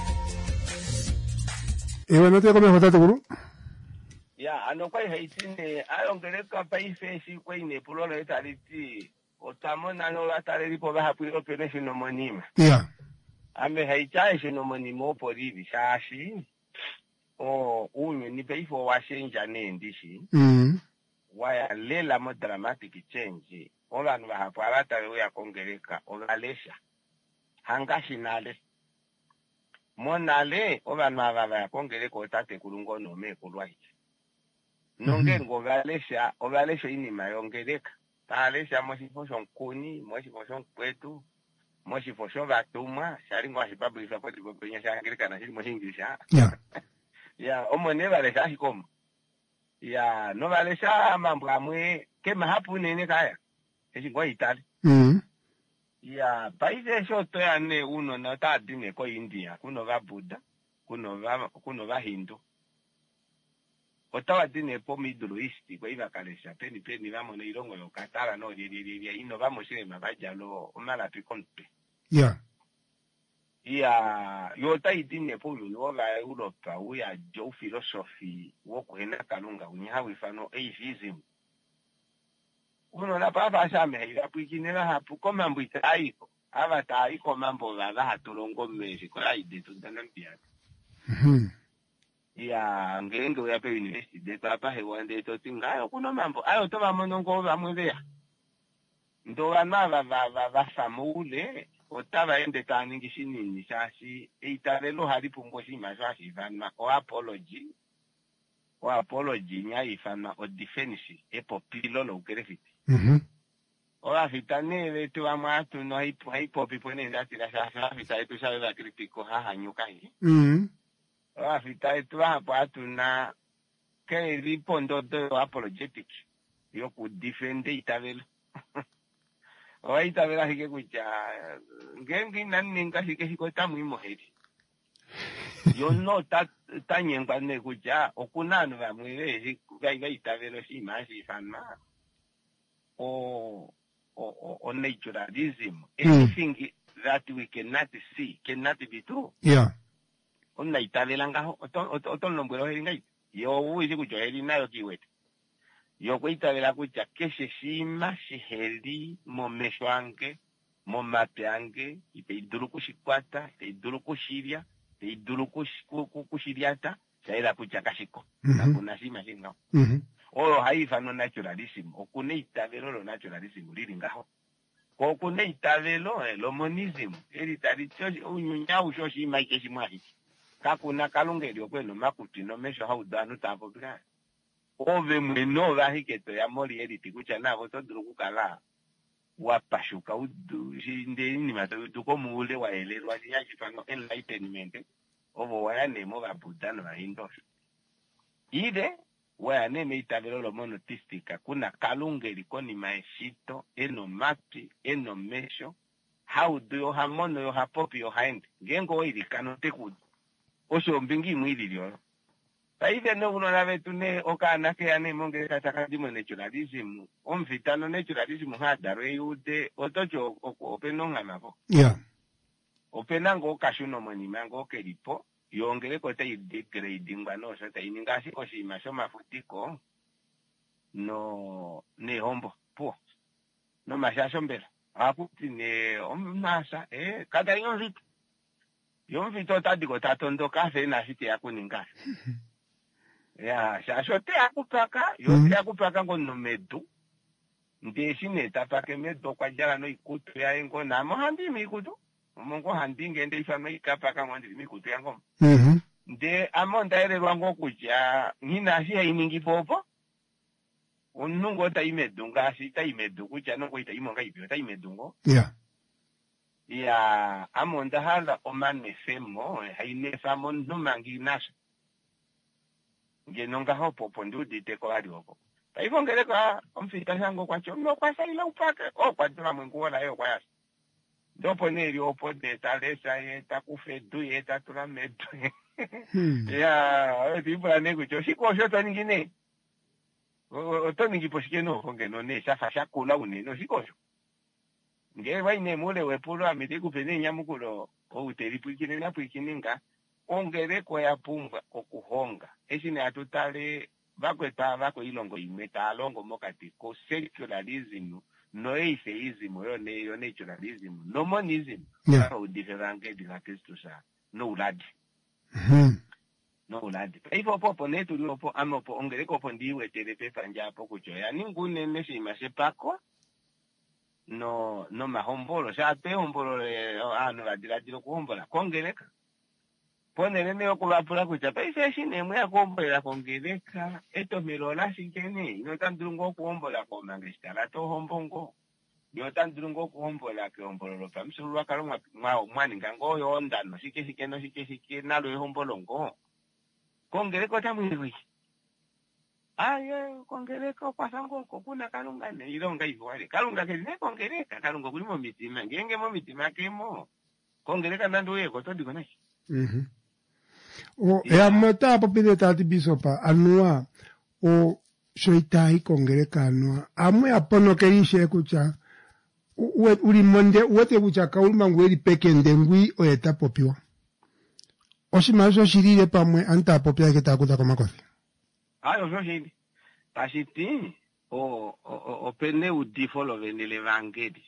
Ewa no te come hotatu guru? ya ano kwa haitine ayongeleka paifeshi kwa ine pulola etaliti otamona no la tare ko ba hapu operation no monima yeah ame haitai shino monimo poribi shashi o unyo ni peifo wa change anendishi Mhm. waya lela mo dramatic change olantu bahapalata ya kongereka olalesha hangashinale monale olantu ababa ya kongereka otate kulungo nome kulwahi nonge ngogalesha ogalesha inima yongereka talesha mosifosho nkuni mosifosho nkwetu mosifosho batumwa shalingo asipabulisa poti popenya shangereka na shili moshingisha Yeah. ya omone balesha hikomo ya no balesha mambo amwe kema hapu nene kaya eshingwa itali Mhm. ya paise shoto ya ne uno na tadine ko India kuno ba Buddha kuno ba kuno ba Hindu otawa dine po Middle East kwa iva kalesha peni peni vamo ne irongo yo katara no ri ri ri ino vamo shire mabajalo omala pikonte Yeah. ya yo tai dine po yo la Europa uya jo philosophy wo kuhena kalunga unya wifano atheism uno la papa shame ila pukinela hapu koma mbita aiko ava taiko mambo la hatulongo mezi kwa ide tundanambia Mhm. ya ngenge ya pe university de papa he wande to tingayo kuno mambo ayo to bamonongo bamwebea ndo bana ba ba ba famule otaba ende tani ngishinini shashi eitarelo hali pumbo shima shashi vanma o apology o apology nya ifana o defense e popilo lo kerefiti Mhm. o afitane vetu amatu no hipo hipo pipone ndati la shashi afita etu shawe la kritiko ha hanyuka hi Mhm. afita etu hapo atuna ke ripondo do apologetic yo ku defend itabelo o itabela hike kucha ngengi naninga hike hiko tamu imoheri yo no ta tanyengwa ne kucha okunanu bamwe ga itabelo si mashi fanma o o o naturalism anything that we cannot see cannot be true. Yeah. Onna itabela ngaho oton nombero heringa yo uzi kucho heri nayo kiwete yo kuitabela kucha keshe shima shiheri momesho ange momape ange ipeiduru kushikwata ipeiduru kushiria ipeiduru kushiriata shaira kucha kashiko na kuna shima shinga Mhm. olo haifa no naturalism okune itabelo lo naturalism lili ngaho ko kune itabelo lo monism eri taricho unyunya usho shima ikeshimwahi kakuna kalungeli okweno makuti no mesho haudanu tambo bra ove mweno vahiketo ya mori editi kucha navo toduru kukala wapashuka udu shinde ni matu tuko mule wa elelwa ya chifano enlightenment ovo waya nemo va budano va hindos ide waya neme itabelo lo monotistika kuna kalungeli koni maeshito eno mati eno mesho haudu yo hamono yo hapopi yo haende gengo ili kanote kudu osho mbingi mwili lyo Saide no uno na vetu ne okana ke ane monge kataka dimo naturalism omvitano naturalism hadaro yude otocho openo ngamako Yeah. opena ngo kashuno moni mango kelipo yongere ko te degrade ngano so te ininga siko shima so mafutiko no ne hombo po no mashasho mbela aputi ne omnasa eh kada yonvit yonvito tadiko tatondo kafe na fiti yakuninga ya shashote akupaka yote akupaka ngono medu ndeshi neta pake medu kwa jala no ikutu ya engo na mohandi mikutu mongo handi ngende ifama ikapaka ngondi mikutu yango Mhm. nde amonda ere lwango kuja ngina shi iningi popo unungo ta imedu ngasi ta imedu kuja no kuita imonga ibyo ta imedungo Yeah. ya amonda hala omane femo haine famo numangi nasho ngenonga hopo pondu dite ko ali hopo taivo ngeleka omfita sango kwacho no kwasa ila upake o kwatula mwengu la yo kwasa ndopo neri opo de talesa ye takufedu ye tatula medu ya tibula nego cho siko shoto ningine o to ningi poshike no konge no ne shafa shakula une no siko sho nge waine mule wepulo amite kupene nyamukulo o uteripikine na pikininga ongereko ya pumbwa okuhonga esine atutale bakweta bako ilongo imeta alongo mokati ko secularism no atheism yo ne yo naturalism no monism Yeah. o diferange di la Kristo sa no uladi Mhm. no uladi ifo popo netu lopo amopo ongereko po ndiwe telepepa njapo kucho ya ningune nesi masepako no no mahombolo sa pe hombolo ano la diradiro kuhombola kongereka ponele ne okubapula kucha paise shine mwe akombola kongereka eto mirola sikene no tandungo kuhombola ko mangestala to hombongo yo tandungo kuhombola ke hombolo pa msulwa kalomwa mwa mwani ngango yo ndano sike sike no sike sike nalo hombolongo kongereko tamwiwi aye kongereko kwasango kokuna kalunga ne ilonga ivwale kalunga kene kongereka kalunga kulimo mitima ngenge mo mitima kemo kongereka nando yeko to diko nashi mhm o ya mota popide tati bisopa anua o shoitai kongereka anua amwe apono kerishe kucha uwe uri monde uwete kucha kaulma ngweli pekende ngwi o eta popio Oshimazo shirire pamwe anta popia ketakuta komakothi. Ayo so shiri. Pasiti o o o pene udifolo venile vangedi.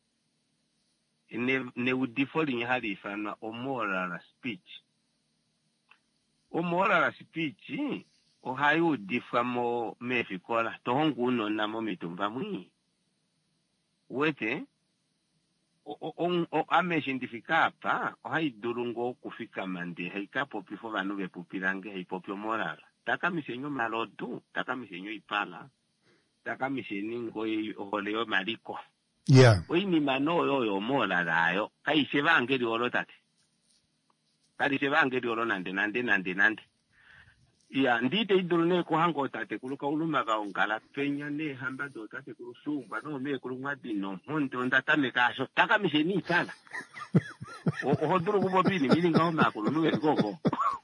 Ne ne udifolo nyahali fana o moral speech. O moral speech o hayo udifamo mefikola tohongu no na momitumba mwi. Wete o o o ameshintifika pa o haidurungo kufika mande haikapo pifo vanu ve pupirange haipopio morala taka misenyo malodu taka misenyo ipala taka miseningo oleo mariko yeah oi ni mano yo yo morala yo kai se vangeli olotate kai se vangeli olonande nande nande nande ya ndite idurune ko hango tate kuluka uluma ga ongala penya ne hamba do tate kulusumba no me kulungwa dino hondo ndatame kaso taka miseni sana o o duru kubo bini mili nga oma kulunu ngoko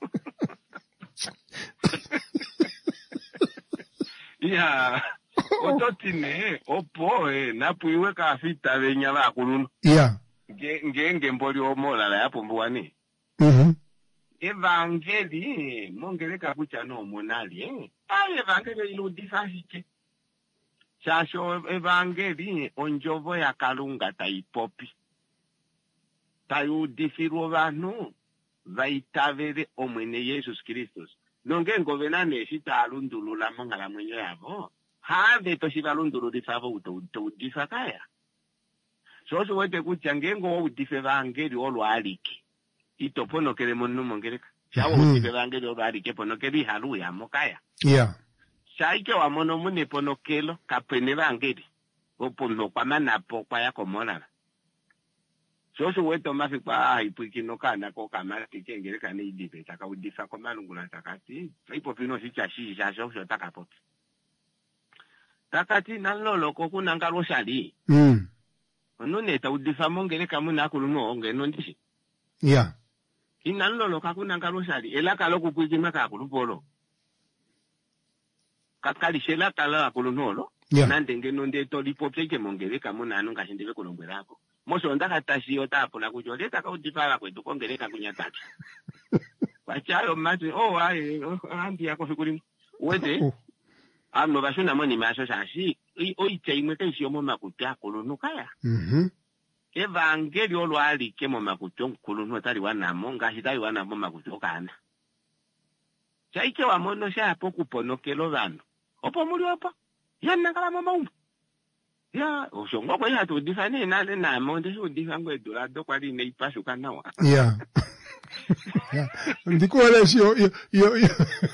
ya ototine opo e napuiwe ka fita benya ba kulunu yeah nge ngenge mboli omola la yapo mbwani mhm evangeli mongereka kucha no monali eh ay evangeli ilo difasike chasho evangeli onjovo ya kalunga taipopi tayu difiro vanu vaitavere omwene Jesus Kristus nonge ngovenane sitalundulula mangala mwenye yavo have to sivalundulu difavo uto uto difakaya so so wete kucha ngengo udife evangeli olwaliki itopono kele monu mongereka chawo mm. udife evangeli olwaliki pono kele haluya mokaya yeah chaike wa mono mune pono kelo kapene evangeli opono kwa manapo kwa yako monala Soso weto mafikwa haipwikino kana ko kama tikengereka ni idipe taka udifa kwa malungula takati ipo pino sichashi jasho sho takapoti takati nalolo ko kunanga roshali mm onone ta udifa mongereka muna kuluno onge nondishi yeah inalolo ka kunanga roshali elaka loku kwikima ka kulupolo kakali shela kala kulunolo yeah nande ngenonde to lipopeke mongereka muna anu ngashindile kulongwerako Moso ndaka tashiyo tapo la kujoleta ka udifala kwetu kongereka kunyatatu. Wachayo mati oh ai andi yako fikuri wete amno bashuna moni masho shashi oite imwe tensiyo mo makutya kulunu kaya. Mhm. Evangeli olwali kemo makutyo kulunu tali wana monga hitali wana mo makutyo kana. Chaike wa mono sha poku ponokelo vano. Opo muri opo. Yana kala mama umbu. Ya, ushongo kwa ya tu difane na le na monde su difango edura do kwa li nei pasu kana wa. Yeah. Ndiko wale sio yo yo yo.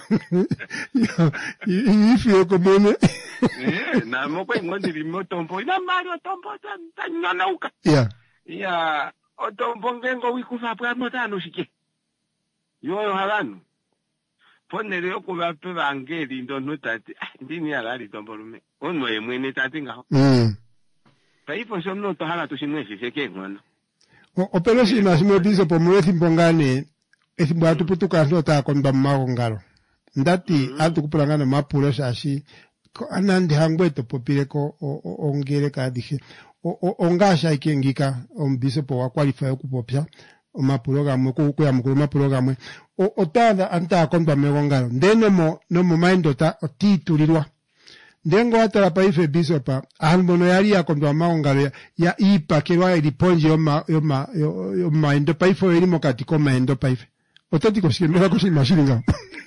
If yo komone. Eh, na mo kwa ngondi limoto mpo na Mario tombo ta nyana uka. Yeah. Ya, otombo ngengo wikufa pa motano shike. Yo yo halanu. Ponele yo kuba pe vangeli ndo notati ndini alali tombo lume. Ono emwene tati ngaho. Mm. Paipo somno to hala to sinwe sike ngono. O pero si na simo biso po mwezi mbongane esimba tuputuka ndo ta konba mago ngalo. Ndati mm -hmm. Altu kupulangana mapuro shashi ko anandi hangweto popire ko ongere ka dije. O ongasha ikengika on biso po wa qualify kupopya o mapuro gamwe ko ko yamukuru mapuro gamwe. O otada anta konba mego ngalo. Ndeno mo no mo maindo ta otitulirwa. Ndengo atala paife bisopa almono yali ya kondo maongalo ya, ya ipa kirwa iliponji yoma yoma yoma endo paifo elimo katiko ma endo paife otati koshimela koshima shilinga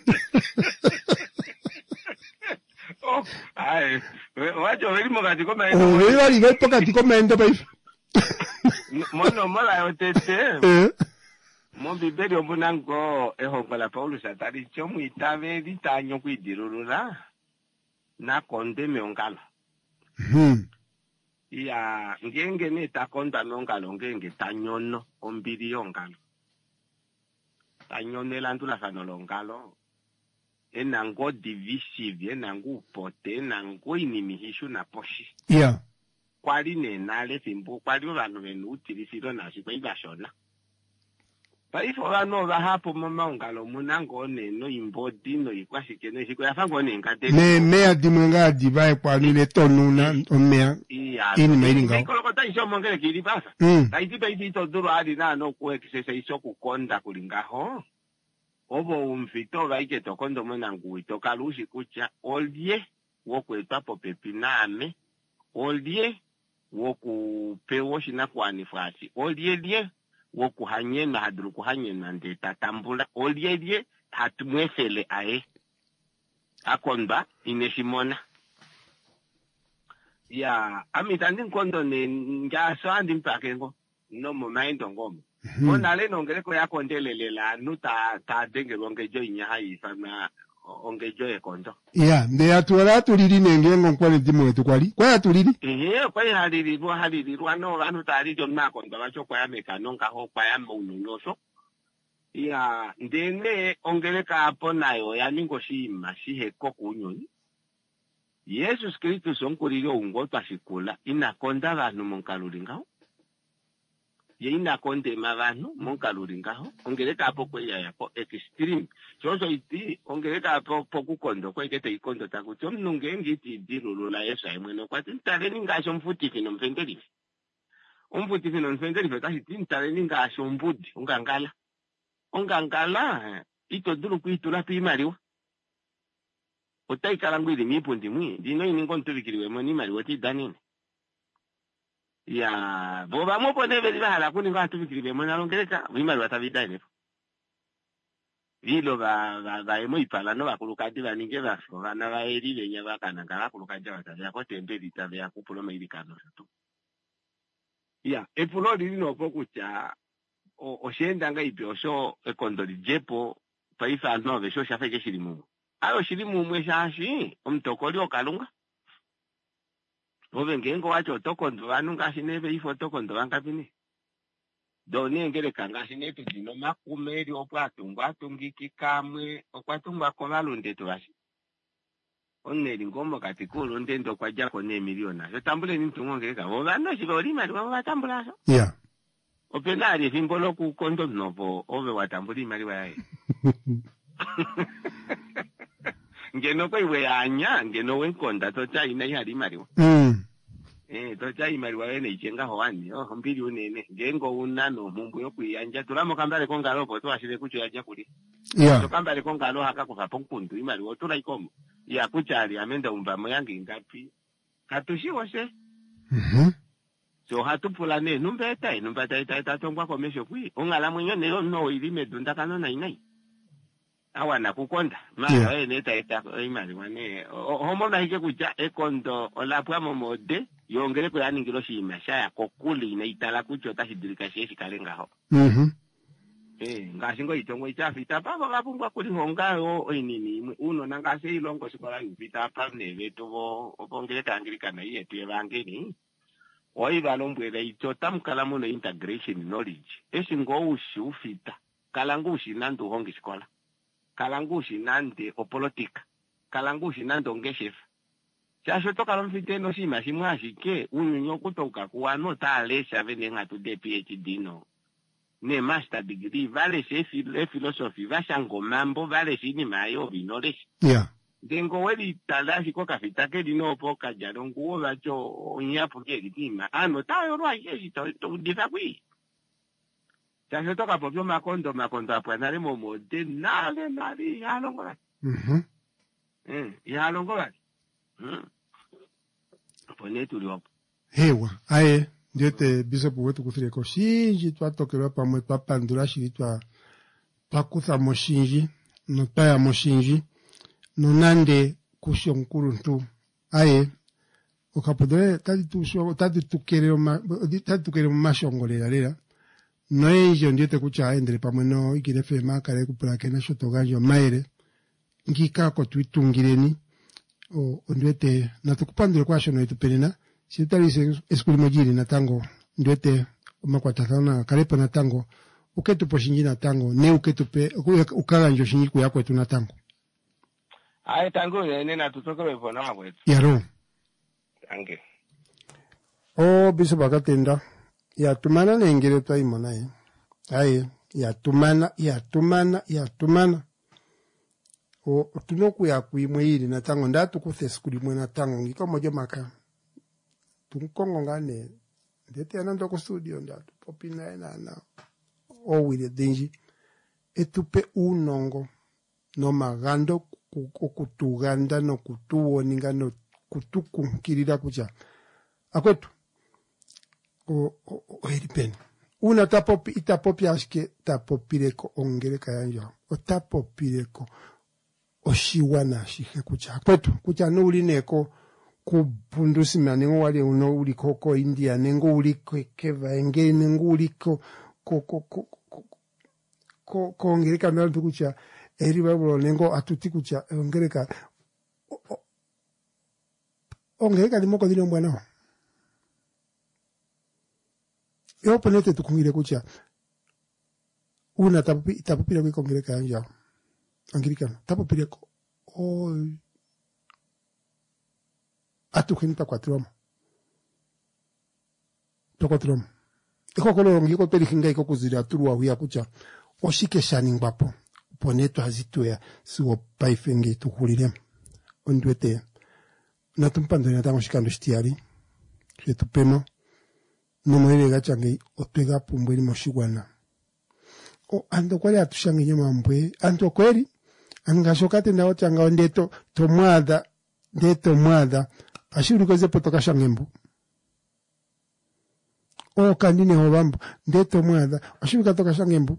Oh, ai, wacho veli mokati koma o le va liga pokati komendo pa ifa mono mola yo tete eh mo bibeli omunango ehongola Paulo satari chomu itave litanyo kwidirulula na konde meongalo hmm ya ngenge ne takonda meongalo ngenge tanyono ombili yongalo tanyono landula fano longalo enango divisive enango pote enango inimihishu na poshi yeah kwali nenale fimbo kwali vanhu venu utilisiro nashi kwa ibashona paifo vano vahapo mamaungalo munango neno imbodi no ikwashikene shiko yafango nengate me me adimwenga adivae kwa nile tonuna omea ini mailinga ikolokota isho mongele kili pasa mm kaitipa iti toduro ali na no kuekisesa isho kukonda kulingaho obo umfito vaike tokondo mwenangu itokalushi kucha olie wokwetwa popepiname olie wokupewo shina kuanifati olie lie wokuhanyena hadru kuhanyena ndeta tambula olie lie hatumwefele ae akonba ineshimona ya amitandi nkondo ne ngaso andi mpakengo no momaindo ngomo mona le nongeleko yakondelela nuta ta dengelwa ngejo inyaha ifana ongejo ekondo ya nde atwala tulili nenge ngokwale dimo etukwali kwa atulili eh kwa halili bo halili rwano vanu tali jo nako ndo bacho kwa yameka nonga ho kwa yamo ununoso ya ndene ongeleka hapo nayo yaningo shima shiheko kunyoni Yesu Kristo sonkulilo ungotwa shikula inakonda vanhu monkalulinga ye inakonde mavanu monkalulinga ongeleka hapo kwa yapo extreme chocho iti ongeleka hapo pokukondo kwa ikete ikondo takuti omnunge ngiti dirulo la Yesu ayimweno kwati ntaleni ngasho mfuti fino mfendeli umfuti fino mfendeli fetashi tintaleni ngasho mbudi ungangala ungangala ito duru kuitula pimaliwa otaikala ngwili mipundi mwi dino iningo ntubikiriwe moni mali woti danine ya boba mopo neve bahala kuni nga tubikiriwe moni alongeleka wimali watavidaine vilo ba ba ba emo ipala no bakulukadi baninge bafo bana baelile nya bakana ngala kulukadi batavya ko tembe vitavya kupulo maidikano tu ya epulo lino pokucha o oshenda nga ibyosho ekondoli jepo paifa no besho shafeke shilimu ayo shilimu mweshashi omtokoli okalunga bobe ngengo wacho tokondo banunga shinebe ifo tokondo bankapini doni ngere kanga shinetu dino makumeri opwatungwa atungiki kamwe okwatungwa ko balunde twashi onneri ngomo kati kulu ndendo kwa jako ne miliona yo tambule ni mtungo ngere ka bo bano shiboli mali wa batambula so yeah openari vimbolo ku kondo novo ove watambuli mali wae ngeno kwa iwe anya ngeno wenkonda tocha ina ihali mali mm eh tocha imali wae ne ichenga howani oh mbili unene ngengo unano mumbu yokuyanja tulamo kambale kongalo po twashile kucho yaja kuli yeah to kambale kongalo haka kufa ponkundu imali wotura ikomo ya kuchali amenda umbamo yangi ngapi katushiwo se mhm so hatupula ne numbeta numbeta ita tongwa komesho kwi ongala mwenyo nero no ilime dunda kanona inai awana kukonda mara yeah. Ene taita imali wane homo na hike kuja ekondo olapwa momode yongere ko yaningiro shima shaya kokuli ina itala kucho tashidirika sheshi kalenga ho mhm eh ngashingo itongo ichafita baba babungwa kuli hongayo oinini uno nangase ilongo sikola yupita pa neveto bo obongere tangirikana yetu yevangeni oiva lombwele ito tamkala muno integration knowledge eshingo ushi ufita kalangushi nando hongi sikola kalangushi nande opolitika kalangushi nando ngeshefa chasho toka lomfite no shima shimwashi ke unyunyo kutoka kuwano talesha vene ngatu de PhD no ne master degree vale she philosophy vashango mambo vale shini mayo binolesha yeah dengo weli talashi kwa kafitake dino poka jarongo wacho onyapo ke gitima ano tayo rwa yeshi to to difakwi chasho toka popyo makondo makondo apwanale momode nale nali yalongola mhm eh yalongola mhm pone tulio hewa aye ndete bishop wetu kufire ko shinji twatokera pamwe papandura shiri twa pakutha moshinji no taya moshinji no nande kusho nkuru ntu aye okapodole tadi tusho tadi tukere ma tadi tukere mashongolera lera no ejo ndete kucha endele pamwe no Igile F M kale kupula kena shotogajo maire ngika ko twitungireni o ndwete natukupandire kwa shono itupelena sitali eskuli majiri na tango ndwete makwatana kalepa na tango uketu poshinji na tango ne uketu pe ukala njo shinji ku yakwe tuna tango ai tango ne na tutoka bevo na makwetu yaro ange o biso bakatenda ya tumana nengere twa imona ye ai ya tumana ya tumana ya tumana o tunoku ya kuimwe ili na tango ndatu kuthes kulimwe na tango ngiko mojo maka tunkongo ngane ndete anando ku studio ndatu popina ena na o wile denji etupe unongo no magando kutuganda no kutuwoninga no kutukunkirira kucha akwetu o o eripeni una tapopi itapopi ashke tapopireko ongereka yanja o tapopireko oshiwana shike kucha kwetu kucha no ulineko kubundusi manengo wale uno uliko ko India nengo uliko keva engeni nengo uliko ko ko ko ko ko ongereka no kucha eri bablo nengo atuti kucha ongereka ongereka limoko dilo mbwana yo ponete tukungire kucha una tapopi tapopira ko ongereka yanja angirikano tapopira ko oi atukinta kwatrom tokotrom iko kolo ngiko perihinga iko kuzira turwa huya kucha oshike shani ngbapo poneto azitoya siwo paifenge tukulire ondwete na tumpando na tango shikando shtiari jetupemo no mwele gachange otega pumbweli moshigwana o ando kwali atushange nyama mbwe ando kweli angashokate na ochanga ondeto tomwada ndeto mwada ashuru koze potoka shangembu o kandine hobambu ndeto mwada ashuru katoka shangembu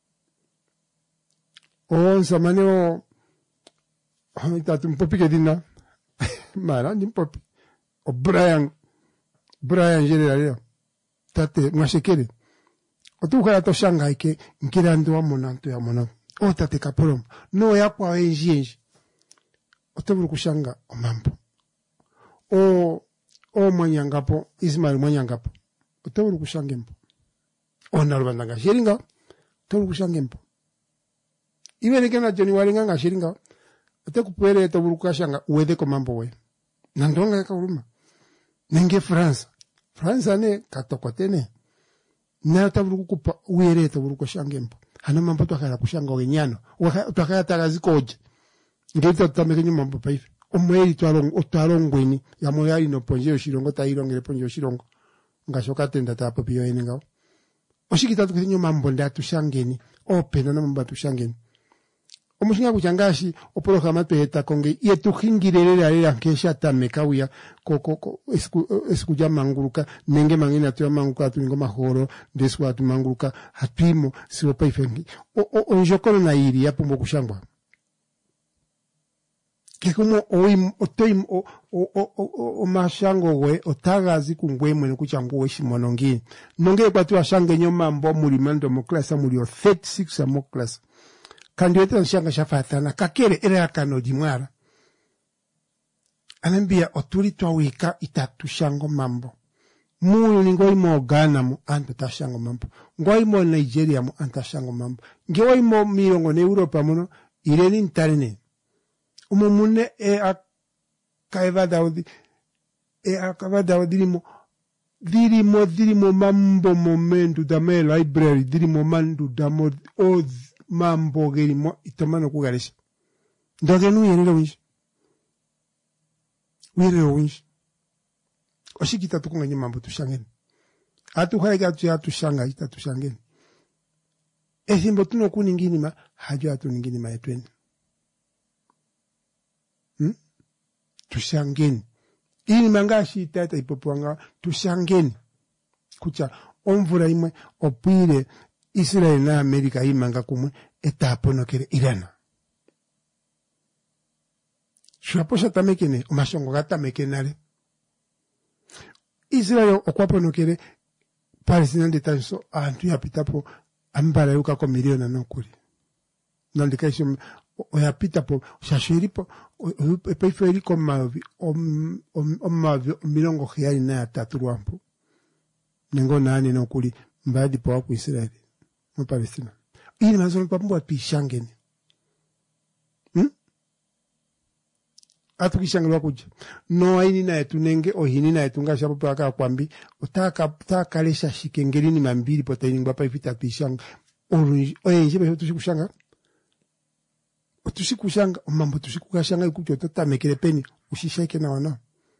o samane o tatu mpopike dina mara ndi mpopi o Brian Brian general tate mwashekere otuka to Shanghai ke nkirando wa monanto ya mono o tate kapolom no yakwa enjenje otoburu kushanga omambo o o mwanyangapo Ismail mwanyangapo otoburu kushangembo ona rubandanga sheringa otoburu kushangembo iwe nikena joni walinga nga sheringa otekupere otoburu kushanga uwede komambo we nandonga kauruma nenge France France ane katokotene na taburu kupa uwere otoburu kushangembo hana mambo twakala kushanga wenyano twakala tagazikoje ngito tamekenye mambo paife omweli twalong otwalongweni ya moyali no ponje oshirongo tailongere ponje oshirongo ngashoka tenda tapopiyo enenga oshikita tukenye mambo ndatu shangeni opena na mambo tushangeni omushinga kuchangashi opologama tweta konge yetuhingirerera era nkesha tameka uya koko ko esku esku jamanguluka nenge mangina tu manguka tu ngoma horo deswa atu manguka hatwimo siwo paifengi o onjokolo na iri yapumbo kushangwa que como oim otoim o o o o mashango we otagazi kungwemwe nkuchangu weshimonongi nonge kwatu ashange nyoma mbo muri mando mu class muri o thirty-six mo class kandi weta nshanga shafatana kakere era akano dimwara anambia oturi twawika itatu shango mambo mu ngoi mo Ghana mu anta tashango mambo ngoi mo Nigeria mu anta shango mambo ngoi mo mirongo ne Europa muno ireni ntarine umumune e akaiva daudi e akaiva daudi dirimo dirimo dirimo mambo momentu da me library dirimo mandu da mo o mambo gerimo itamano kugaresha ndoge nu yene lowinji wire lowinji oshikita tukunganye mambo tushangeni atu haiga tu atu shanga ita tushangeni esimbo tuno kuningini ma hajo atu ningini ma etweni Hmm? Tushangeni ini mangashi tata ipopwanga tushangeni kucha omvura imwe opire Israel na Amerika imanga kumwe etaponokere Irana Shuaposha tamekene, omashongo gata mekenale. Israel okwaponokere Palestina detanso antu yapita po ambala yuka ko miliona nokuri. Nandika isho oyapita po shashiri po epeferi ko mavi om om mavi milongo khiyali na tatu rwampo. Nengo nani nokuri mbadi po ku Israel mo Palestina. Ili mazo pa mbo pishangeni. Hmm? Atukishangwa kuja no aini na etunenge ohini na etunga shapo paka kwambi utaka taka lesha shikengeli ni mambili potaini ngapa ifita pishanga orange oyenje be tushikushanga tushikushanga mambo tushikukashanga ikucho totamekele peni ushishake na wana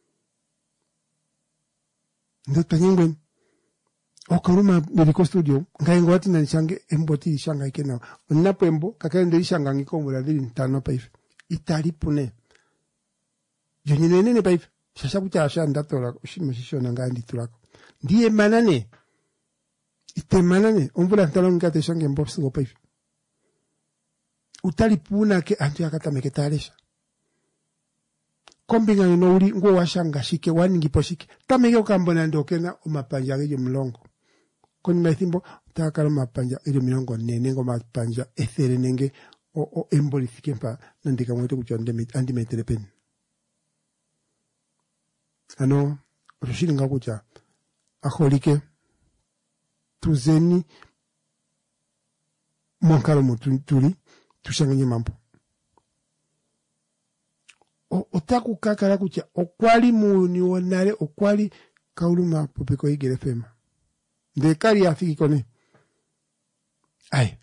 ndo tanyengwe okaruma medical studio ngayengo wati na nishange emboti ishanga ikena onapo embo kakende ishanga ngikombula dili ntano pa ife italipune Jonyine nene pa ife shasha kucha asha ndatora ushimishishona ngandi tulako ndiye manane ite manane ombula ntalo ngate shange mbopsi go pa ife utalipuna ke antu yakata meketalesha kombinga no uli ngo washanga shike waningi poshike tameke ukambona ndokena umapanja geje mlongo koni methimbo utakala mapanja ile milongo nene ngo mapanja ethere nenge o, o embolifike mpa nandika mwete kuchonde andi metelepeni ano rushiri nga kucha aholike tuzeni mwankalo mutuli tushanganye mambo o otaku kakala kucha okwali muni wonale okwali kauluma popeko igere fema de kali afiki kone ai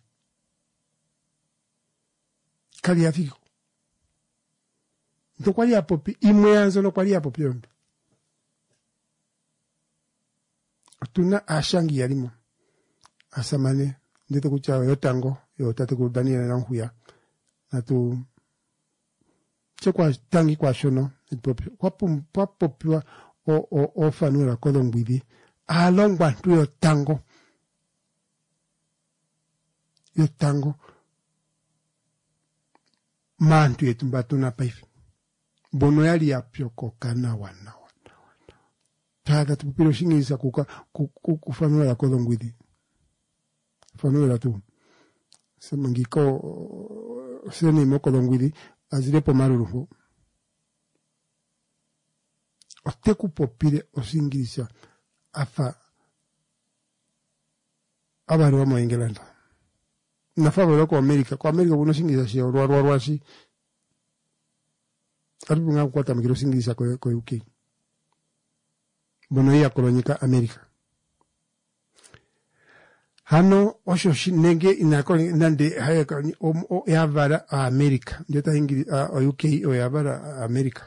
kali afiki ndo kwali apopi imwe anzo no kwali apopi yombe tuna ashangi yalimo asamane ndito kucha yotango yotate ku Daniel na huya na tu chekwa tangi kwa shono ipopi kwa pum popwa o o o fanura kolongbibi alongwa tu yotango yotango mantu yetumbatuna paifi bono yali yapyoko kana wana tada tupiro shingisa kuka kufanura la kolongwidi fanura tu semangiko sene mo kolongwidi azile po maruru oteku popire osingisa afa abari wa mu England na favor ko America ko America buno singisa shi rwa rwa rwa shi aribu nga kwata mikiro singisa ko ko U K bono ya kolonyika America hano osho shinenge inako nande haya o, o yavara America ndeta ingili uh, U K o yavara America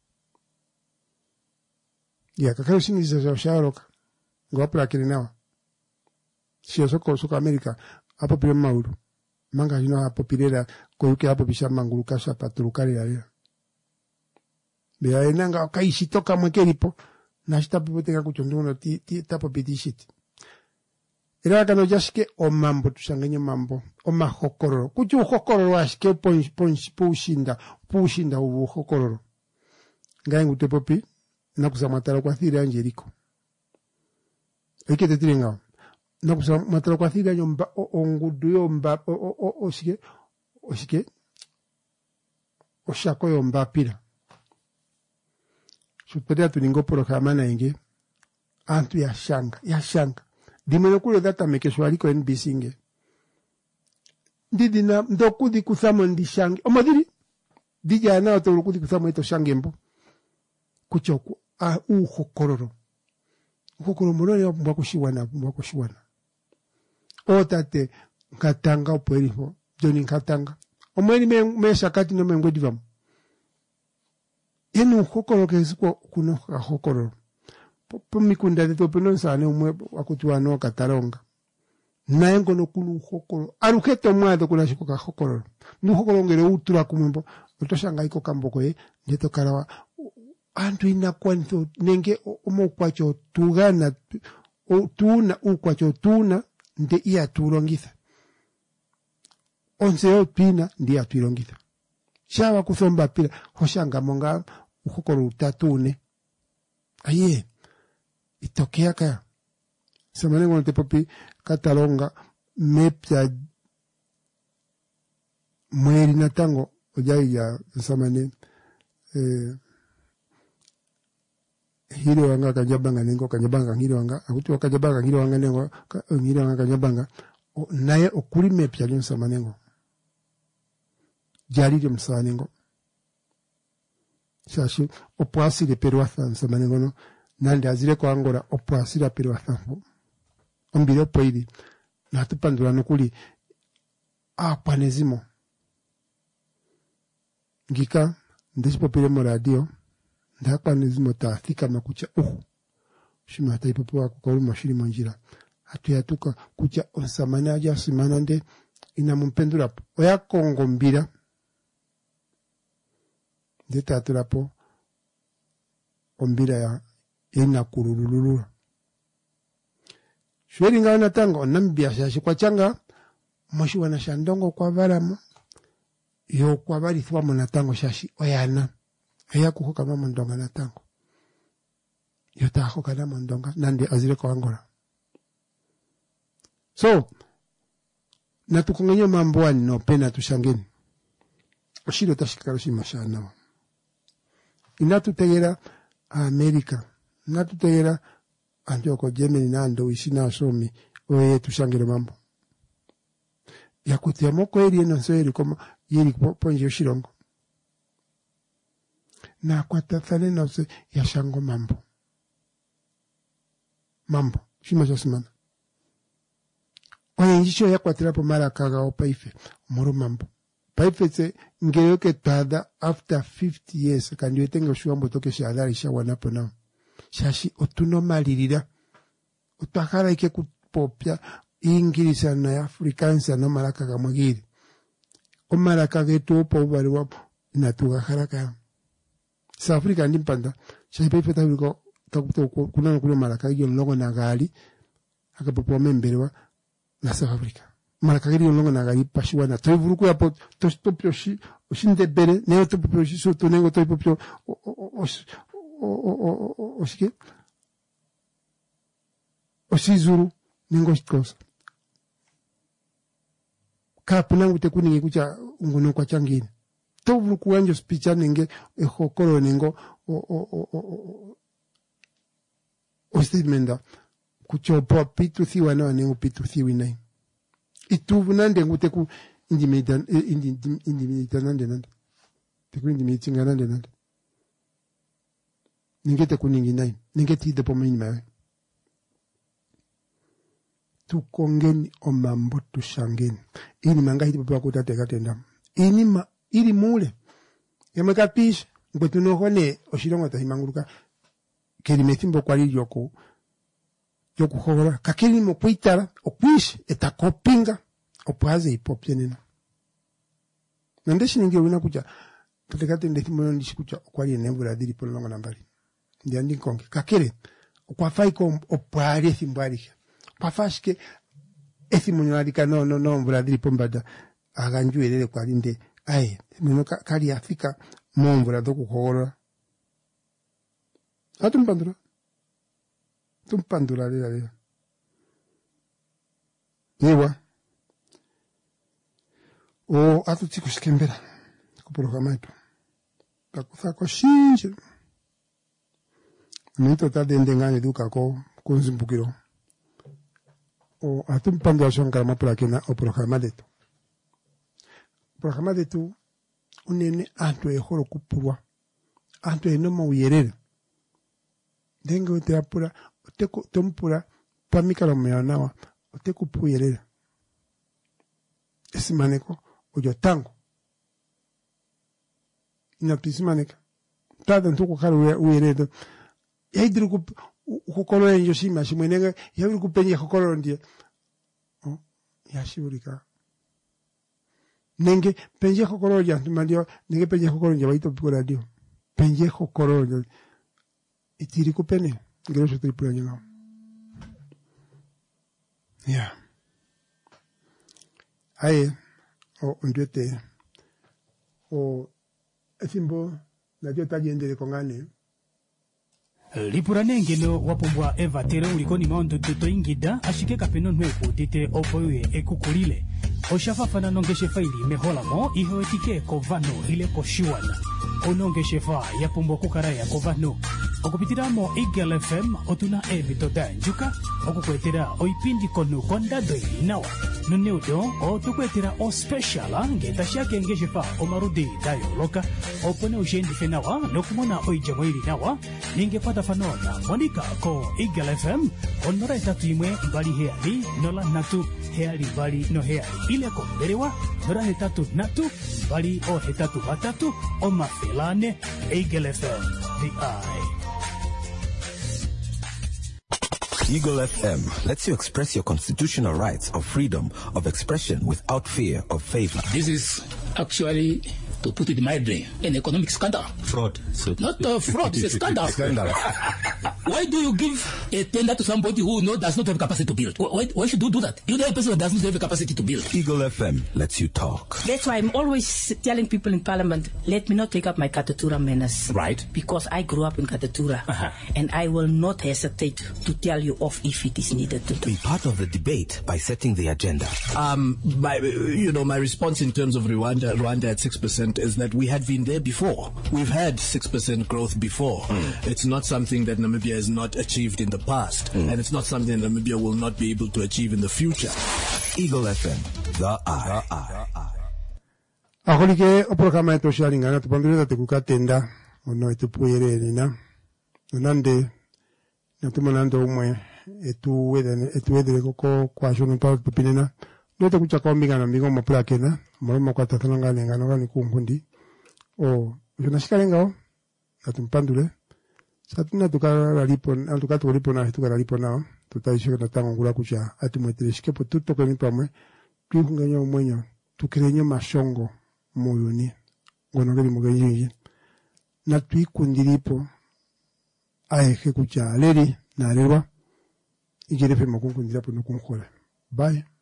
ya kakao singisa za sharoka ngopla kilinawa sio soko soko America hapo pile maulu manga jino hapo pilera ko U K hapo bisha mangulu kasha patrukari ya bea enanga kaishi toka mwekelipo na shitapo teka kuchondono ti ti tapo bitishiti era kano jashike o mambo tushanganye mambo o mahokororo kuchu hokororo ashike ponch ponch pushinda pushinda ubu hokororo ngayengu tepopi na kusamatara kwa thiri angeliko ekete tiringa na kusamatara kwa thiri anjomba ongudu yomba o o o oshike oshike oshako yomba pira superior tuningo programa na inge antu ya shanga ya shanga dimeno kulo data mekeshwali ko N B C nge ndidina ndokudi kusamo ndi shangi omadiri dija na to kudi kusamo ito shangembo kuchoku a uhokororo uhokororo moro mbwa kushiwana mbwa kushiwana otate nkatanga opweliho joni nkatanga omweni me meshakati no mengwe divam yenu uhokororo keziko kuno uhokororo pomikunda de topeno sane umwe akutuano kataronga nayengo no kulu hokoro aruketo mwado kula shikoka hokoro nu hokoro ngere utura kumembo otoshanga iko kamboko e ndeto karawa antu ina kwanto nenge omo kwacho tugana o tuna ukwacho tuna nde iya turongitha onse o pina ndi atwirongitha shawa kusomba pila hoshanga monga ukokoro utatune aye itokea kaya samane ngote popi katalonga mepya mweri na tango ojai ya samane eh hilo wanga kajabanga nengo kajabanga hilo wanga akuti wakajabanga hilo wanga nengo hilo wanga kajabanga naye okuli mepya lyo samane ngo jali lyo samane ngo shashi opwasi le peruatha samane ngo no nande azire ko angora opwasi la peruatha ombile poidi na tupandula nokuli a panezimo ngika ndisipopile mo radio ndapanezimo ta thika makucha uhu shima taipopo wako kwa ulu mashiri monjira hatu yatuka kucha onsamane aja simana nde inamumpendula oya kongo mbira ndeta atulapo ombira ya ina kurulululu shweri nga wana tango onambia shashi kwa changa moshi wana shandongo kwa varamo yo kwa vari thwa mona tango shashi oyana eya kuhoka mama ndonga na tango yo ta hoka na mondonga nande azire kwa angora so natukongenyo mambo wani no pena tushangeni oshiro tashikaro shimashana inatu tegera Amerika inatu tegera anjoko Germany nando ishina somi oye tushangire mambo ya kutia moko eri eno so eri koma yeri ponje shirongo na kwa tathane na se ya shango mambo mambo shima josimana oye njisho ya kwa tirapo mara kaga o paife moro mambo paife se ngeyo ke tada after fifty years kandi wetenga shuambo toke shadari shawanapo nao shashi otuno malirira utahara ike kupopya ingirisa na afrikansa no maraka kamagiri o maraka getu po bari wapo natuga haraka South Africa ndimpanda shape peta biko takuto kuna kuna maraka yo longo na gali akapopo membelewa na South Africa maraka giri longo na gali pashiwa na tovuruku yapo to stopyo shi oshinde bere ne to popyo shi so to nego to popyo o o o shike oshizuru ningo shikosa kapuna ngute kuningi kucha unguno kwa changine tovu kuanjo spicha ninge ehokoro ningo o o o o o stimenda kuchopo pitu thiwa na ningo pitu thiwi nai ituvu nande ngute ku indimidan indi indimidan nande nande teku indimitinga nande nande ninge te kuningi nai ninge ti de pomini mawe tukongeni omambo tushangeni ini manga hiti papa kutate katenda ini ma ili mule yameka pish ngwetu no hone oshirongo ta himanguluka keli metimbo kwa li yoko yoko hora kakeli mo kuitara okwish etakopinga opaze ipopyenena nandeshi ninge wina kucha tutekate ndethimo ndishikucha kwa li nembura dili polongo nambali ndiandi konke kakele kwa faiko opare thimbali pafashike esimunyalika no no no mbradiri pombada aganjuelele kwa linde ai mino kali afika mombra doku hora atumpandura tumpandura le le ewa o atu tiku skembera ku programa ito takufa ko shinje mito ta dendengane duka ko kunzimbukiro o atum pando son karama por aquí na o programa de tu programa de tu unene anto e horo kupurwa anto e no mo yerere dengo te apura te ko tompura pamika lo meanawa te kupu yerere esimaneko ojo tango ina pisimaneka tada ntuko karo uyerere yaidru ku ukokolo enjo shima shimwenega yabiru kupenye kokolo ndie oh yashurika nenge penje kokolo ya ntumandio nenge penje kokolo nje baito por radio penje kokolo itiri kupene ngero shoto ipura nyanga ya aye o ndete o esimbo najyo tagendere kongane lipurane ngeno wapombwa eva tere ulikoni maondo toto ingida ashike kapeno nweku tite opoye ekukulile oshafafana nongeshe faili meholamo iho etike kovano ile koshiwana onongeshe fa yapombwa kukaraya kovano okupitiramo Eagle F M otuna ebitoda njuka okukwetera oipindi konu kondado nawa nuneudo otukwetera o special ngetashake ngeshe fa omarudi dayo loka opone ushendi fenawa nokumona oijamo ili nawa ningepata fanona monika ko Eagle F M onora etatu imwe mbali heali nola natu heali mbali no heali ile konderewa nora hetatu natu mbali o hetatu batatu o mafelane Eagle F M the eye. Eagle F M lets you express your constitutional rights of freedom of expression without fear of favor. This is actually, to put it mildly, an economic scandal. Fraud. So Not uh, fraud, it's a scandal. Scandal. Why do you give a tender to somebody who no, does not have capacity to build? Why, why should you do that? You know a person that doesn't have a capacity to build. Eagle F M lets you talk. That's why I'm always telling people in Parliament, let me not take up my Katatura manners. Right. Because I grew up in Katatura. Uh-huh. And I will not hesitate to tell you off if it is needed to do. Be part of the debate by setting the agenda. Um, my, you know, my response in terms of Rwanda, Rwanda at six percent is that we had been there before. We've had six percent growth before. Mm. It's not something that Namibia has not achieved in the past. Mm. And it's not something that Namibia will not be able to achieve in the future. Eagle F M, the eye. The eye. Aholike oprograma yetu shalingana tupanduleza tekukatenda ono etupuyere nina nonande natumanando umwe etu wedene etu wedere koko kwa shono pa pupinena note kucha kwa minga na mingo maplakena mama kwa tatananga ngano ngani kungundi o tunashikalenga o natumpandule satuna tukara lipo altukatu lipo na tukara lipo nao tutaishika na tango ngula kucha atumweteleshike po tuto kwa mipamwe tukunganyo umwenyo tukirenyo mashongo moyoni gonogeli mugenyi na tuikundiripo aeke kucha leri na lerwa igerefe makungundira po nukunkola bye.